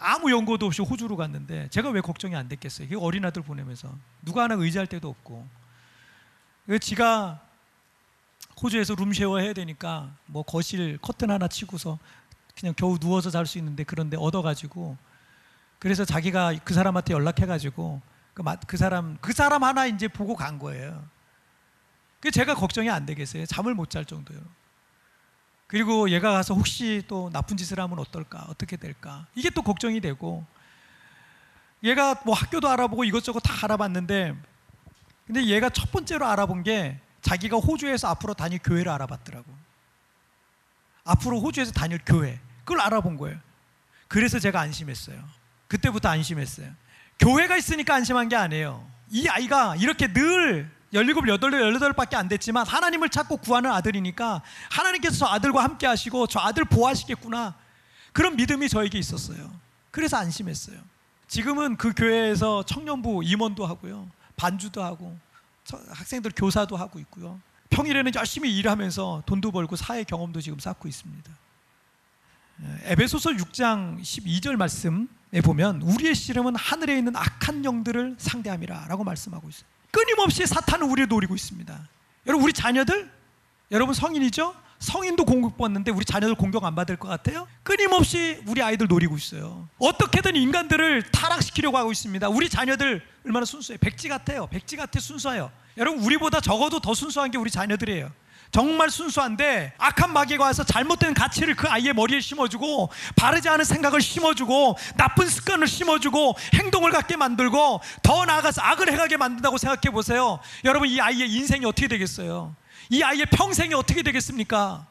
아무 연고도 없이 호주로 갔는데 제가 왜 걱정이 안 됐겠어요? 그 어린아들 보내면서 누가 하나 의지할 데도 없고, 그 지가 호주에서 룸쉐어 해야 되니까 뭐 거실 커튼 하나 치고서 그냥 겨우 누워서 잘 수 있는데 그런데 얻어가지고, 그래서 자기가 그 사람한테 연락해가지고 그, 그 사람 그 사람 하나 이제 보고 간 거예요. 그 제가 걱정이 안 되겠어요? 잠을 못 잘 정도요. 그리고 얘가 가서 혹시 또 나쁜 짓을 하면 어떨까, 어떻게 될까, 이게 또 걱정이 되고, 얘가 뭐 학교도 알아보고 이것저것 다 알아봤는데, 근데 얘가 첫 번째로 알아본 게 자기가 호주에서 앞으로 다닐 교회를 알아봤더라고. 앞으로 호주에서 다닐 교회, 그걸 알아본 거예요. 그래서 제가 안심했어요. 그때부터 안심했어요. 교회가 있으니까 안심한 게 아니에요. 이 아이가 이렇게 늘 열일곱, 여덟, 열여덟밖에 안 됐지만 하나님을 찾고 구하는 아들이니까 하나님께서 저 아들과 함께 하시고 저 아들 보호하시겠구나, 그런 믿음이 저에게 있었어요. 그래서 안심했어요. 지금은 그 교회에서 청년부 임원도 하고요, 반주도 하고 학생들 교사도 하고 있고요, 평일에는 열심히 일하면서 돈도 벌고 사회 경험도 지금 쌓고 있습니다. 에베소서 육 장 십이 절 말씀에 보면 우리의 씨름은 하늘에 있는 악한 영들을 상대함이라 라고 말씀하고 있어요. 끊임없이 사탄은 우리를 노리고 있습니다. 여러분, 우리 자녀들, 여러분 성인이죠? 성인도 공격받는데 우리 자녀들 공격 안 받을 것 같아요? 끊임없이 우리 아이들 노리고 있어요. 어떻게든 인간들을 타락시키려고 하고 있습니다. 우리 자녀들 얼마나 순수해요. 백지 같아요. 백지 같아 순수해요. 여러분, 우리보다 적어도 더 순수한 게 우리 자녀들이에요. 정말 순수한데 악한 마귀가 와서 잘못된 가치를 그 아이의 머리에 심어주고, 바르지 않은 생각을 심어주고, 나쁜 습관을 심어주고, 행동을 갖게 만들고, 더 나아가서 악을 행하게 만든다고 생각해 보세요. 여러분, 이 아이의 인생이 어떻게 되겠어요? 이 아이의 평생이 어떻게 되겠습니까?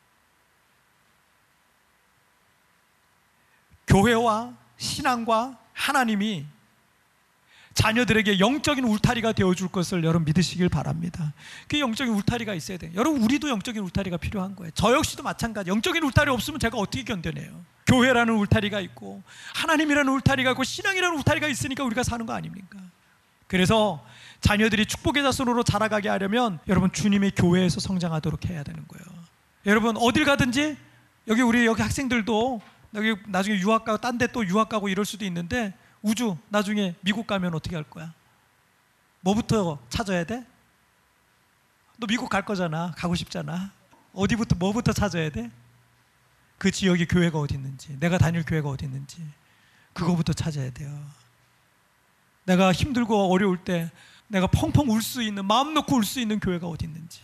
교회와 신앙과 하나님이 자녀들에게 영적인 울타리가 되어줄 것을 여러분 믿으시길 바랍니다. 그 영적인 울타리가 있어야 돼요. 여러분, 우리도 영적인 울타리가 필요한 거예요. 저 역시도 마찬가지. 영적인 울타리 없으면 제가 어떻게 견뎌내요? 교회라는 울타리가 있고 하나님이라는 울타리가 있고 신앙이라는 울타리가 있으니까 우리가 사는 거 아닙니까? 그래서 자녀들이 축복의 자손으로 자라가게 하려면 여러분, 주님의 교회에서 성장하도록 해야 되는 거예요. 여러분, 어딜 가든지, 여기 우리 여기 학생들도 여기 나중에 유학 가고 딴 데 또 유학 가고 이럴 수도 있는데, 우주 나중에 미국 가면 어떻게 할 거야? 뭐부터 찾아야 돼? 너 미국 갈 거잖아. 가고 싶잖아. 어디부터, 뭐부터 찾아야 돼? 그 지역의 교회가 어디 있는지, 내가 다닐 교회가 어디 있는지, 그거부터 찾아야 돼요. 내가 힘들고 어려울 때 내가 펑펑 울 수 있는, 마음 놓고 울 수 있는 교회가 어디 있는지.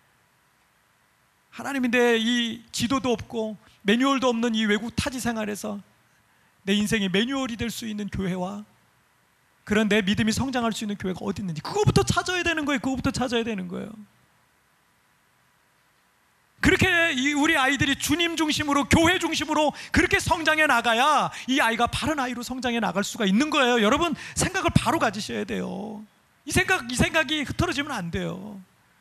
하나님인데 이 지도도 없고 매뉴얼도 없는 이 외국 타지 생활에서 내 인생의 매뉴얼이 될 수 있는 교회와 그런 내 믿음이 성장할 수 있는 교회가 어디 있는지, 그거부터 찾아야 되는 거예요. 그거부터 찾아야 되는 거예요. 그렇게 우리 아이들이 주님 중심으로, 교회 중심으로 그렇게 성장해 나가야 이 아이가 바른 아이로 성장해 나갈 수가 있는 거예요. 여러분, 생각을 바로 가지셔야 돼요. 이 생각, 이 생각이 흐트러지면 안 돼요.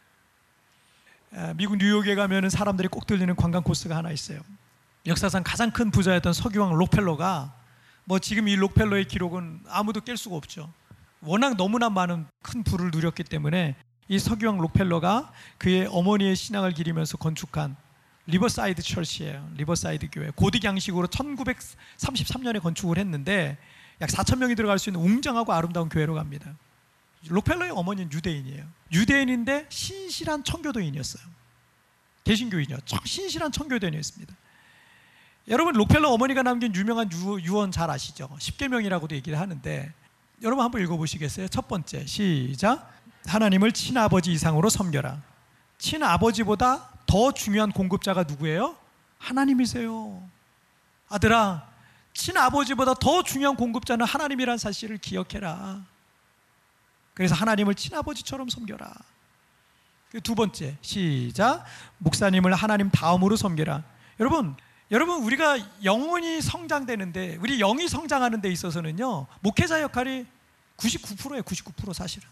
미국 뉴욕에 가면 사람들이 꼭 들리는 관광 코스가 하나 있어요. 역사상 가장 큰 부자였던 서기왕 록펠러가, 뭐 지금 이 록펠러의 기록은 아무도 깰 수가 없죠. 워낙 너무나 많은 큰 부를 누렸기 때문에 이 서기왕 록펠러가 그의 어머니의 신앙을 기리면서 건축한 리버사이드 철시예요. 리버사이드 교회. 고딕 양식으로 천구백삼십삼 년에 건축을 했는데 약 사천 명이 들어갈 수 있는 웅장하고 아름다운 교회로 갑니다. 록펠러의 어머니는 유대인이에요. 유대인인데 신실한 청교도인이었어요. 개신교인이요. 신실한 청교도인이었습니다. 여러분, 록펠러 어머니가 남긴 유명한 유, 유언 잘 아시죠? 십계명이라고도 얘기를 하는데, 여러분 한번 읽어보시겠어요? 첫 번째, 시작. 하나님을 친아버지 이상으로 섬겨라. 친아버지보다 더 중요한 공급자가 누구예요? 하나님이세요. 아들아, 친아버지보다 더 중요한 공급자는 하나님이란 사실을 기억해라. 그래서 하나님을 친아버지처럼 섬겨라. 두 번째, 시작. 목사님을 하나님 다음으로 섬겨라. 여러분, 여러분 우리가 영혼이 성장되는데, 우리 영이 성장하는 데 있어서는요, 목회자 역할이 구십구 퍼센트예요. 구십구 퍼센트 사실은.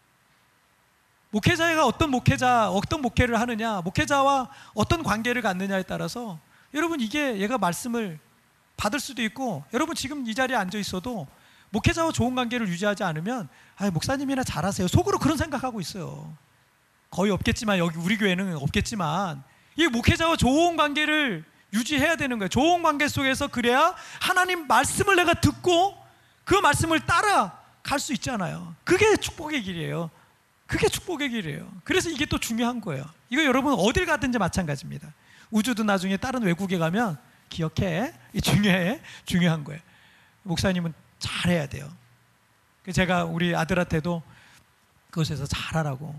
목회자가 어떤 목회자, 어떤 목회를 하느냐, 목회자와 어떤 관계를 갖느냐에 따라서 여러분, 이게 얘가 말씀을 받을 수도 있고, 여러분 지금 이 자리에 앉아 있어도 목회자와 좋은 관계를 유지하지 않으면, 아, 목사님이나 잘하세요, 속으로 그런 생각하고 있어요. 거의 없겠지만, 여기 우리 교회는 없겠지만, 이 목회자와 좋은 관계를 유지해야 되는 거예요. 좋은 관계 속에서 그래야 하나님 말씀을 내가 듣고 그 말씀을 따라갈 수 있잖아요. 그게 축복의 길이에요. 그게 축복의 길이에요. 그래서 이게 또 중요한 거예요. 이거 여러분 어딜 가든지 마찬가지입니다. 우주도 나중에 다른 외국에 가면 기억해. 이 중요해. 중요한 거예요. 목사님은 잘해야 돼요. 제가 우리 아들한테도 그것에서 잘하라고.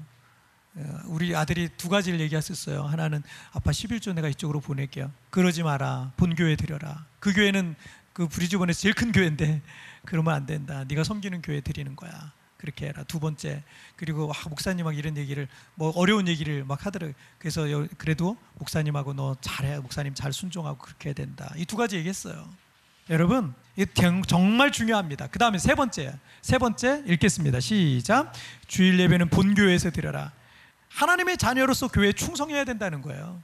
우리 아들이 두 가지를 얘기했었어요. 하나는 아빠 십일조 내가 이쪽으로 보낼게요. 그러지 마라. 본교회 드려라. 그 교회는 그 브리즈번에서 제일 큰 교회인데 그러면 안 된다. 네가 섬기는 교회 드리는 거야. 그렇게 해라. 두 번째, 그리고 아, 목사님 막 이런 얘기를 뭐 어려운 얘기를 막 하더라고요. 그래서 여, 그래도 목사님하고 너 잘해. 목사님 잘 순종하고 그렇게 해야 된다. 이 두 가지 얘기했어요. 여러분 이게 정말 중요합니다. 그 다음에 세 번째 세 번째 읽겠습니다. 시작. 주일 예배는 본교회에서 드려라. 하나님의 자녀로서 교회에 충성해야 된다는 거예요.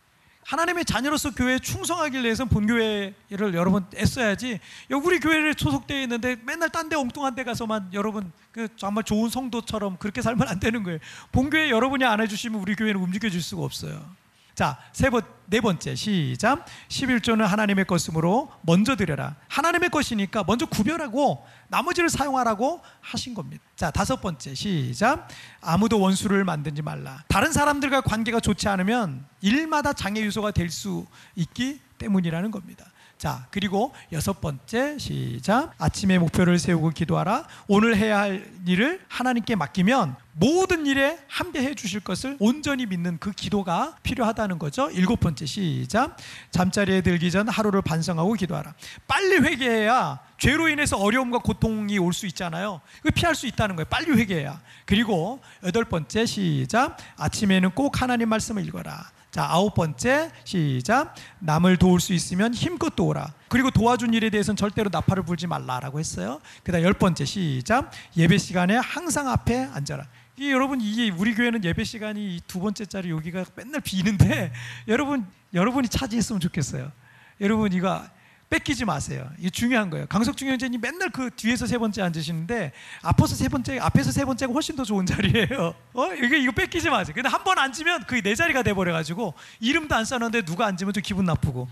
하나님의 자녀로서 교회에 충성하기 위해서는 본교회를 여러분 애써야지. 우리 교회를 소속되어 있는데 맨날 딴 데 엉뚱한 데 가서만 여러분 그 정말 좋은 성도처럼 그렇게 살면 안 되는 거예요. 본교회 여러분이 안 해주시면 우리 교회는 움직여질 수가 없어요. 자, 세 번, 네 번째 시작. 십일조는 하나님의 것이므로 먼저 드려라. 하나님의 것이니까 먼저 구별하고 나머지를 사용하라고 하신 겁니다. 자, 다섯 번째 시작. 아무도 원수를 만들지 말라. 다른 사람들과 관계가 좋지 않으면 일마다 장애 요소가 될 수 있기 때문이라는 겁니다. 자, 그리고 여섯 번째 시작. 아침에 목표를 세우고 기도하라. 오늘 해야 할 일을 하나님께 맡기면 모든 일에 함께해 주실 것을 온전히 믿는 그 기도가 필요하다는 거죠. 일곱 번째 시작. 잠자리에 들기 전 하루를 반성하고 기도하라. 빨리 회개해야 죄로 인해서 어려움과 고통이 올 수 있잖아요. 그걸 피할 수 있다는 거예요. 빨리 회개해야. 그리고 여덟 번째 시작. 아침에는 꼭 하나님 말씀을 읽어라. 자, 아홉 번째 시작. 남을 도울 수 있으면 힘껏 도우라. 그리고 도와준 일에 대해서는 절대로 나팔을 불지 말라라고 했어요. 그 다음 열 번째 시작. 예배 시간에 항상 앞에 앉아라. 이 여러분 이게 우리 교회는 예배 시간이 두 번째 자리 여기가 맨날 비는데 여러분 여러분이 차지했으면 좋겠어요. 여러분 이거 뺏기지 마세요. 이게 중요한 거예요. 강석중 형제님 맨날 그 뒤에서 세 번째 앉으시는데 앞에서 세 번째, 앞에서 세 번째가 훨씬 더 좋은 자리예요. 어? 이거, 이거 뺏기지 마세요. 근데 한 번 앉으면 그게 내 자리가 돼버려가지고 이름도 안 써놨는데 누가 앉으면 좀 기분 나쁘고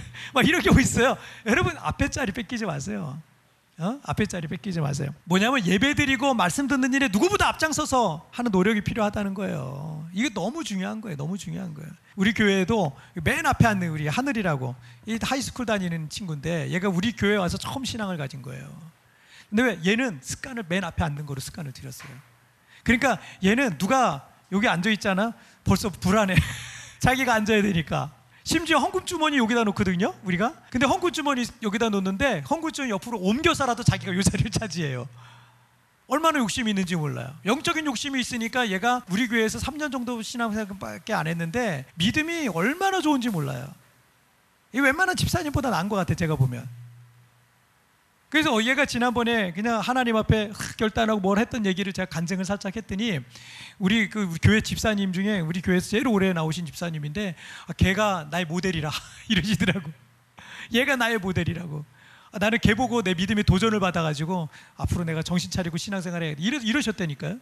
막 이런 경우 있어요. 여러분 앞에 자리 뺏기지 마세요. 어? 앞에 자리 뺏기지 마세요. 뭐냐면 예배드리고 말씀 듣는 일에 누구보다 앞장서서 하는 노력이 필요하다는 거예요. 이게 너무 중요한 거예요. 너무 중요한 거예요. 우리 교회에도 맨 앞에 앉는 우리 하늘이라고 이 하이스쿨 다니는 친구인데 얘가 우리 교회에 와서 처음 신앙을 가진 거예요. 근데 왜 얘는 습관을 맨 앞에 앉는 거로 습관을 들였어요. 그러니까 얘는 누가 여기 앉아 있잖아. 벌써 불안해. 자기가 앉아야 되니까. 심지어 헌금주머니 여기다 놓거든요, 우리가. 근데 헌금주머니 여기다 놓는데 헌금주머니 옆으로 옮겨서라도 자기가 이 자리를 차지해요. 얼마나 욕심이 있는지 몰라요. 영적인 욕심이 있으니까 얘가 우리 교회에서 삼 년 정도 신앙생활밖에 안 했는데 믿음이 얼마나 좋은지 몰라요. 이 웬만한 집사님보다 나은 것 같아, 제가 보면. 그래서 얘가 지난번에 그냥 하나님 앞에 결단하고 뭘 했던 얘기를 제가 간증을 살짝 했더니 우리 그 교회 집사님 중에 우리 교회에서 제일 오래 나오신 집사님인데 아, 걔가 나의 모델이라 이러시더라고. 얘가 나의 모델이라고. 아, 나는 걔 보고 내 믿음에 도전을 받아가지고 앞으로 내가 정신 차리고 신앙생활해 이러, 이러셨다니까요.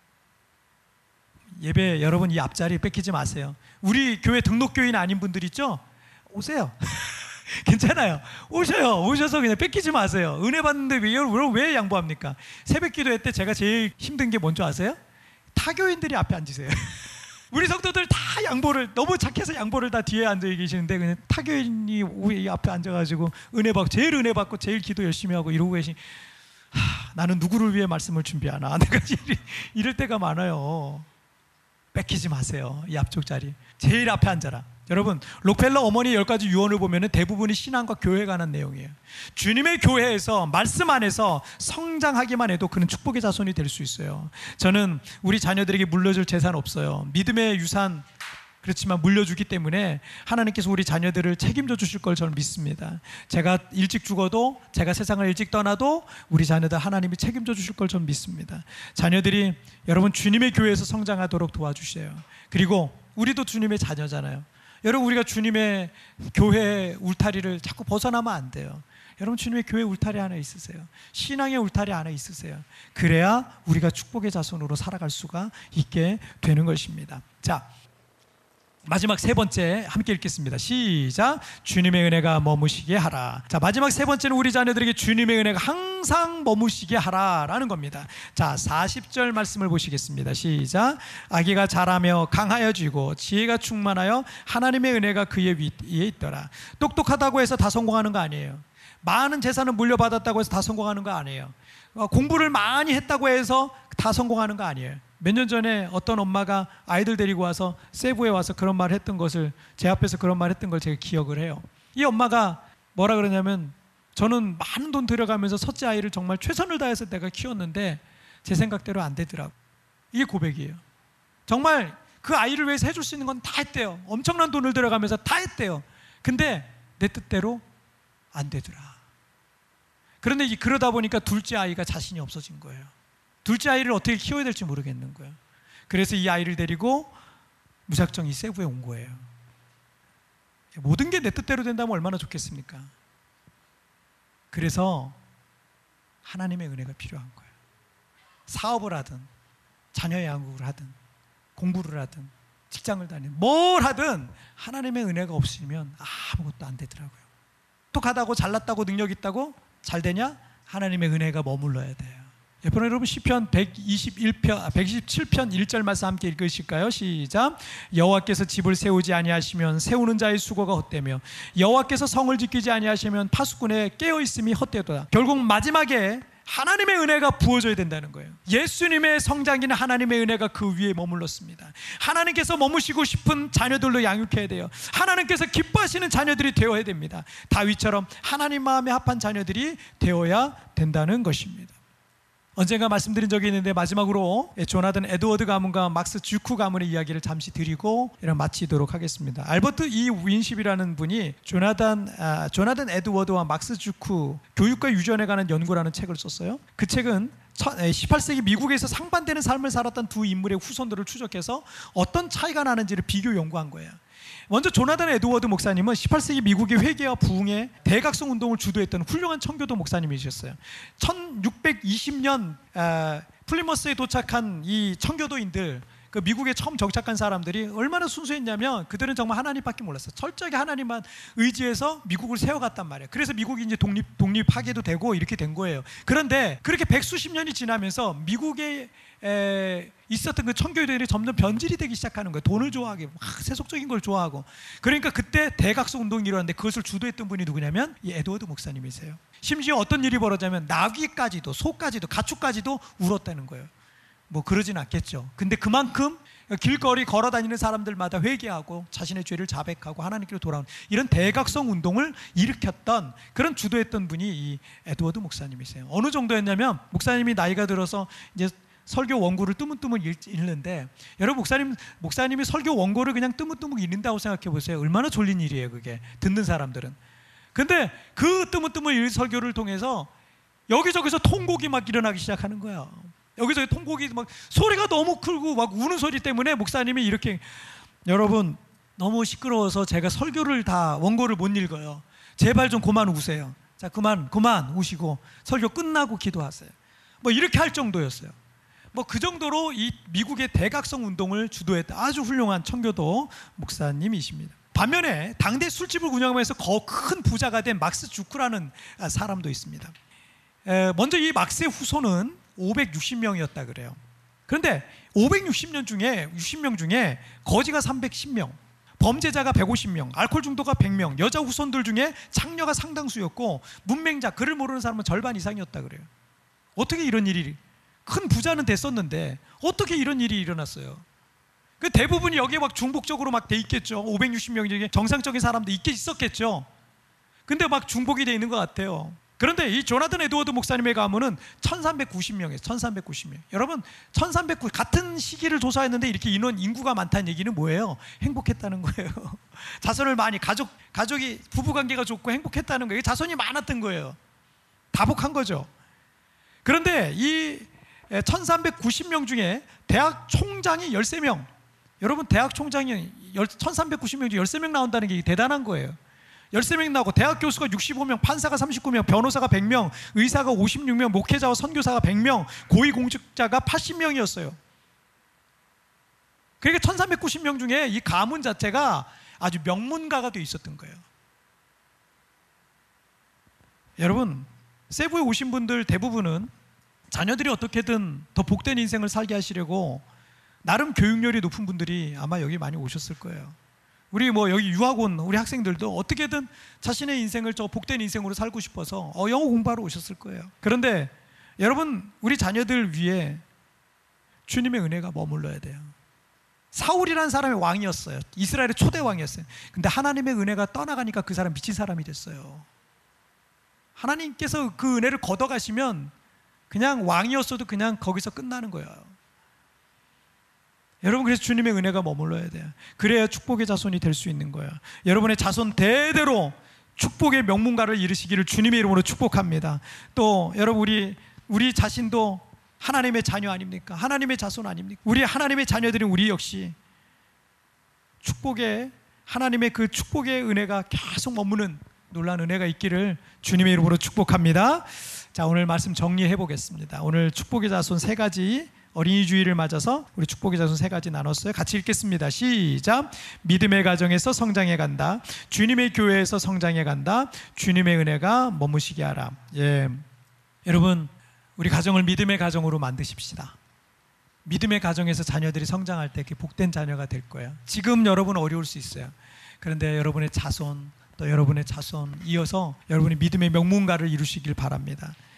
예배 여러분 이 앞자리 뺏기지 마세요. 우리 교회 등록교인 아닌 분들 있죠? 오세요. 괜찮아요. 오셔요. 오셔서 그냥 뺏기지 마세요. 은혜 받는데 왜, 왜 양보합니까? 새벽 기도회 때 제가 제일 힘든 게 뭔지 아세요? 타교인들이 앞에 앉으세요. 우리 성도들 다 양보를 너무 착해서 양보를 다 뒤에 앉아 계시는데 그냥 타교인이 앞에 앉아가지고 은혜 받고 제일 은혜 받고 제일 기도 열심히 하고 이러고 계신. 하, 나는 누구를 위해 말씀을 준비하나? 내가 이럴 때가 많아요. 뺏기지 마세요. 이 앞쪽 자리 제일 앞에 앉아라. 여러분 록펠러 어머니 열 가지 유언을 보면 대부분이 신앙과 교회에 관한 내용이에요. 주님의 교회에서 말씀 안에서 성장하기만 해도 그는 축복의 자손이 될 수 있어요. 저는 우리 자녀들에게 물려줄 재산 없어요. 믿음의 유산 그렇지만 물려주기 때문에 하나님께서 우리 자녀들을 책임져 주실 걸 저는 믿습니다. 제가 일찍 죽어도 제가 세상을 일찍 떠나도 우리 자녀들 하나님이 책임져 주실 걸 저는 믿습니다. 자녀들이 여러분 주님의 교회에서 성장하도록 도와주세요. 그리고 우리도 주님의 자녀잖아요. 여러분 우리가 주님의 교회 울타리를 자꾸 벗어나면 안 돼요. 여러분 주님의 교회 울타리 하나 있으세요. 신앙의 울타리 하나 있으세요. 그래야 우리가 축복의 자손으로 살아갈 수가 있게 되는 것입니다. 자, 마지막 세 번째 함께 읽겠습니다. 시작. 주님의 은혜가 머무시게 하라. 자, 마지막 세 번째는 우리 자녀들에게 주님의 은혜가 항상 머무시게 하라라는 겁니다. 자, 사십 절 말씀을 보시겠습니다. 시작. 아기가 자라며 강하여지고 지혜가 충만하여 하나님의 은혜가 그의 위에 있더라. 똑똑하다고 해서 다 성공하는 거 아니에요. 많은 재산을 물려받았다고 해서 다 성공하는 거 아니에요. 공부를 많이 했다고 해서 다 성공하는 거 아니에요. 몇 년 전에 어떤 엄마가 아이들 데리고 와서 세부에 와서 그런 말을 했던 것을, 제 앞에서 그런 말을 했던 걸 제가 기억을 해요. 이 엄마가 뭐라 그러냐면, 저는 많은 돈 들여가면서 첫째 아이를 정말 최선을 다해서 내가 키웠는데 제 생각대로 안 되더라고. 이게 고백이에요. 정말 그 아이를 위해서 해줄 수 있는 건 다 했대요. 엄청난 돈을 들여가면서 다 했대요. 근데 내 뜻대로 안 되더라. 그런데 그러다 보니까 둘째 아이가 자신이 없어진 거예요. 둘째 아이를 어떻게 키워야 될지 모르겠는 거예요. 그래서 이 아이를 데리고 무작정 이 세부에 온 거예요. 모든 게 내 뜻대로 된다면 얼마나 좋겠습니까? 그래서 하나님의 은혜가 필요한 거예요. 사업을 하든 자녀 양육을 하든 공부를 하든 직장을 다니든 뭘 하든 하나님의 은혜가 없으면 아무것도 안 되더라고요. 똑똑하다고 잘났다고 능력 있다고 잘 되냐? 하나님의 은혜가 머물러야 돼요. 예쁜 여러분, 시편 백이십일 편, 백이십칠 편 일 절 말씀 함께 읽으실까요? 시작. 여호와께서 집을 세우지 아니하시면 세우는 자의 수고가 헛되며 여호와께서 성을 지키지 아니하시면 파수꾼의 깨어있음이 헛되도다. 결국 마지막에 하나님의 은혜가 부어져야 된다는 거예요. 예수님의 성장기는 하나님의 은혜가 그 위에 머물렀습니다. 하나님께서 머무시고 싶은 자녀들로 양육해야 돼요. 하나님께서 기뻐하시는 자녀들이 되어야 됩니다. 다윗처럼 하나님 마음에 합한 자녀들이 되어야 된다는 것입니다. 언젠가 말씀드린 적이 있는데 마지막으로 조나단 에드워드 가문과 막스 주크 가문의 이야기를 잠시 드리고 이런 마치도록 하겠습니다. 알버트 이 윈십이라는 분이 조나단, 아, 조나단 에드워드와 막스 주크 교육과 유전에 관한 연구라는 책을 썼어요. 그 책은 십팔 세기 미국에서 상반되는 삶을 살았던 두 인물의 후손들을 추적해서 어떤 차이가 나는지를 비교 연구한 거예요. 먼저 조나단 에드워드 목사님은 십팔 세기 미국의 회개와 부흥의 대각성 운동을 주도했던 훌륭한 청교도 목사님이셨어요. 천육백이십 년 어, 플리머스에 도착한 이 청교도인들, 그 미국에 처음 정착한 사람들이 얼마나 순수했냐면 그들은 정말 하나님밖에 몰랐어요. 철저하게 하나님만 의지해서 미국을 세워갔단 말이에요. 그래서 미국이 이제 독립, 독립하게도 되고 이렇게 된 거예요. 그런데 그렇게 백수십 년이 지나면서 미국에 에, 있었던 그 청교도들이 점점 변질이 되기 시작하는 거예요. 돈을 좋아하게, 막 세속적인 걸 좋아하고. 그러니까 그때 대각성 운동이 일어났는데 그것을 주도했던 분이 누구냐면 이 에드워드 목사님이세요. 심지어 어떤 일이 벌어지면 나귀까지도, 소까지도, 가축까지도 울었다는 거예요. 뭐 그러진 않겠죠. 근데 그만큼 길거리 걸어다니는 사람들마다 회개하고 자신의 죄를 자백하고 하나님께로 돌아오는 이런 대각성 운동을 일으켰던, 그런 주도했던 분이 이 에드워드 목사님이세요. 어느 정도였냐면 목사님이 나이가 들어서 이제 설교 원고를 뜨문뜨문 읽는데, 여러분 목사님, 목사님이 설교 원고를 그냥 뜨문뜨문 읽는다고 생각해 보세요. 얼마나 졸린 일이에요 그게, 듣는 사람들은. 근데 그 뜨문뜨문 읽는 설교를 통해서 여기저기서 통곡이 막 일어나기 시작하는 거야. 여기저기 통곡이 막 소리가 너무 크고 막 우는 소리 때문에 목사님이 이렇게, 여러분 너무 시끄러워서 제가 설교를 다 원고를 못 읽어요. 제발 좀 그만 우세요. 자, 그만 그만 우시고 설교 끝나고 기도하세요. 뭐 이렇게 할 정도였어요. 뭐 그 정도로 이 미국의 대각성 운동을 주도했던 아주 훌륭한 청교도 목사님이십니다. 반면에 당대 술집을 운영하면서 더 큰 부자가 된 막스 주크라는 사람도 있습니다. 에, 먼저 이 막스의 후손은 오백육십 명이었다 그래요. 그런데 오백육십 년 중에 육십 명 중에 거지가 삼백십 명, 범죄자가 백오십 명, 알코올 중독가 백 명, 여자 후손들 중에 창녀가 상당수였고 문맹자, 글을 모르는 사람은 절반 이상이었다 그래요. 어떻게 이런 일이, 큰 부자는 됐었는데 어떻게 이런 일이 일어났어요? 그 대부분이 여기에 막 중복적으로 막 돼 있겠죠. 오백육십 명 중에 정상적인 사람도 있겠 있었겠죠. 근데 막 중복이 돼 있는 것 같아요. 그런데 이 조나단 에드워드 목사님의 가문은 천삼백구십 명이에요. 천삼백구십 명. 여러분, 천삼백구십 같은 시기를 조사했는데 이렇게 인원 인구가 많다는 얘기는 뭐예요? 행복했다는 거예요. 자손을 많이, 가족 가족이 부부 관계가 좋고 행복했다는 거예요. 자손이 많았던 거예요. 다복한 거죠. 그런데 이 천삼백구십 명 중에 대학 총장이 열세 명. 여러분, 대학 총장이 천삼백구십 명 중에 열세 명 나온다는 게 대단한 거예요. 열세 명 나오고 대학 교수가 육십오 명, 판사가 삼십구 명, 변호사가 백 명, 의사가 오십육 명, 목회자와 선교사가 백 명, 고위공직자가 팔십 명이었어요. 그러니까 천삼백구십 명 중에 이 가문 자체가 아주 명문가가 돼 있었던 거예요. 여러분, 세부에 오신 분들 대부분은 자녀들이 어떻게든 더 복된 인생을 살게 하시려고 나름 교육열이 높은 분들이 아마 여기 많이 오셨을 거예요. 우리 뭐 여기 유학 온 우리 학생들도 어떻게든 자신의 인생을 저 복된 인생으로 살고 싶어서 어, 영어 공부하러 오셨을 거예요. 그런데 여러분, 우리 자녀들 위에 주님의 은혜가 머물러야 돼요. 사울이라는 사람이 왕이었어요. 이스라엘의 초대 왕이었어요. 근데 하나님의 은혜가 떠나가니까 그 사람 미친 사람이 됐어요. 하나님께서 그 은혜를 걷어가시면 그냥 왕이었어도 그냥 거기서 끝나는 거예요. 여러분, 그래서 주님의 은혜가 머물러야 돼요. 그래야 축복의 자손이 될 수 있는 거예요. 여러분의 자손 대대로 축복의 명문가를 이루시기를 주님의 이름으로 축복합니다. 또 여러분, 우리 우리 자신도 하나님의 자녀 아닙니까? 하나님의 자손 아닙니까? 우리 하나님의 자녀들인 우리 역시 축복의 하나님의 그 축복의 은혜가 계속 머무는 놀라운 은혜가 있기를 주님의 이름으로 축복합니다. 자, 오늘 말씀 정리해 보겠습니다. 오늘 축복의 자손 세 가지, 어린이 주일을 맞아서 우리 축복의 자손 세 가지 나눴어요. 같이 읽겠습니다. 시작. 믿음의 가정에서 성장해 간다. 주님의 교회에서 성장해 간다. 주님의 은혜가 머무시게 하라. 예, 여러분, 우리 가정을 믿음의 가정으로 만드십시다. 믿음의 가정에서 자녀들이 성장할 때 복된 자녀가 될 거예요. 지금 여러분 어려울 수 있어요. 그런데 여러분의 자손, 또 여러분의 자손 이어서 여러분이 믿음의 명문가를 이루시길 바랍니다.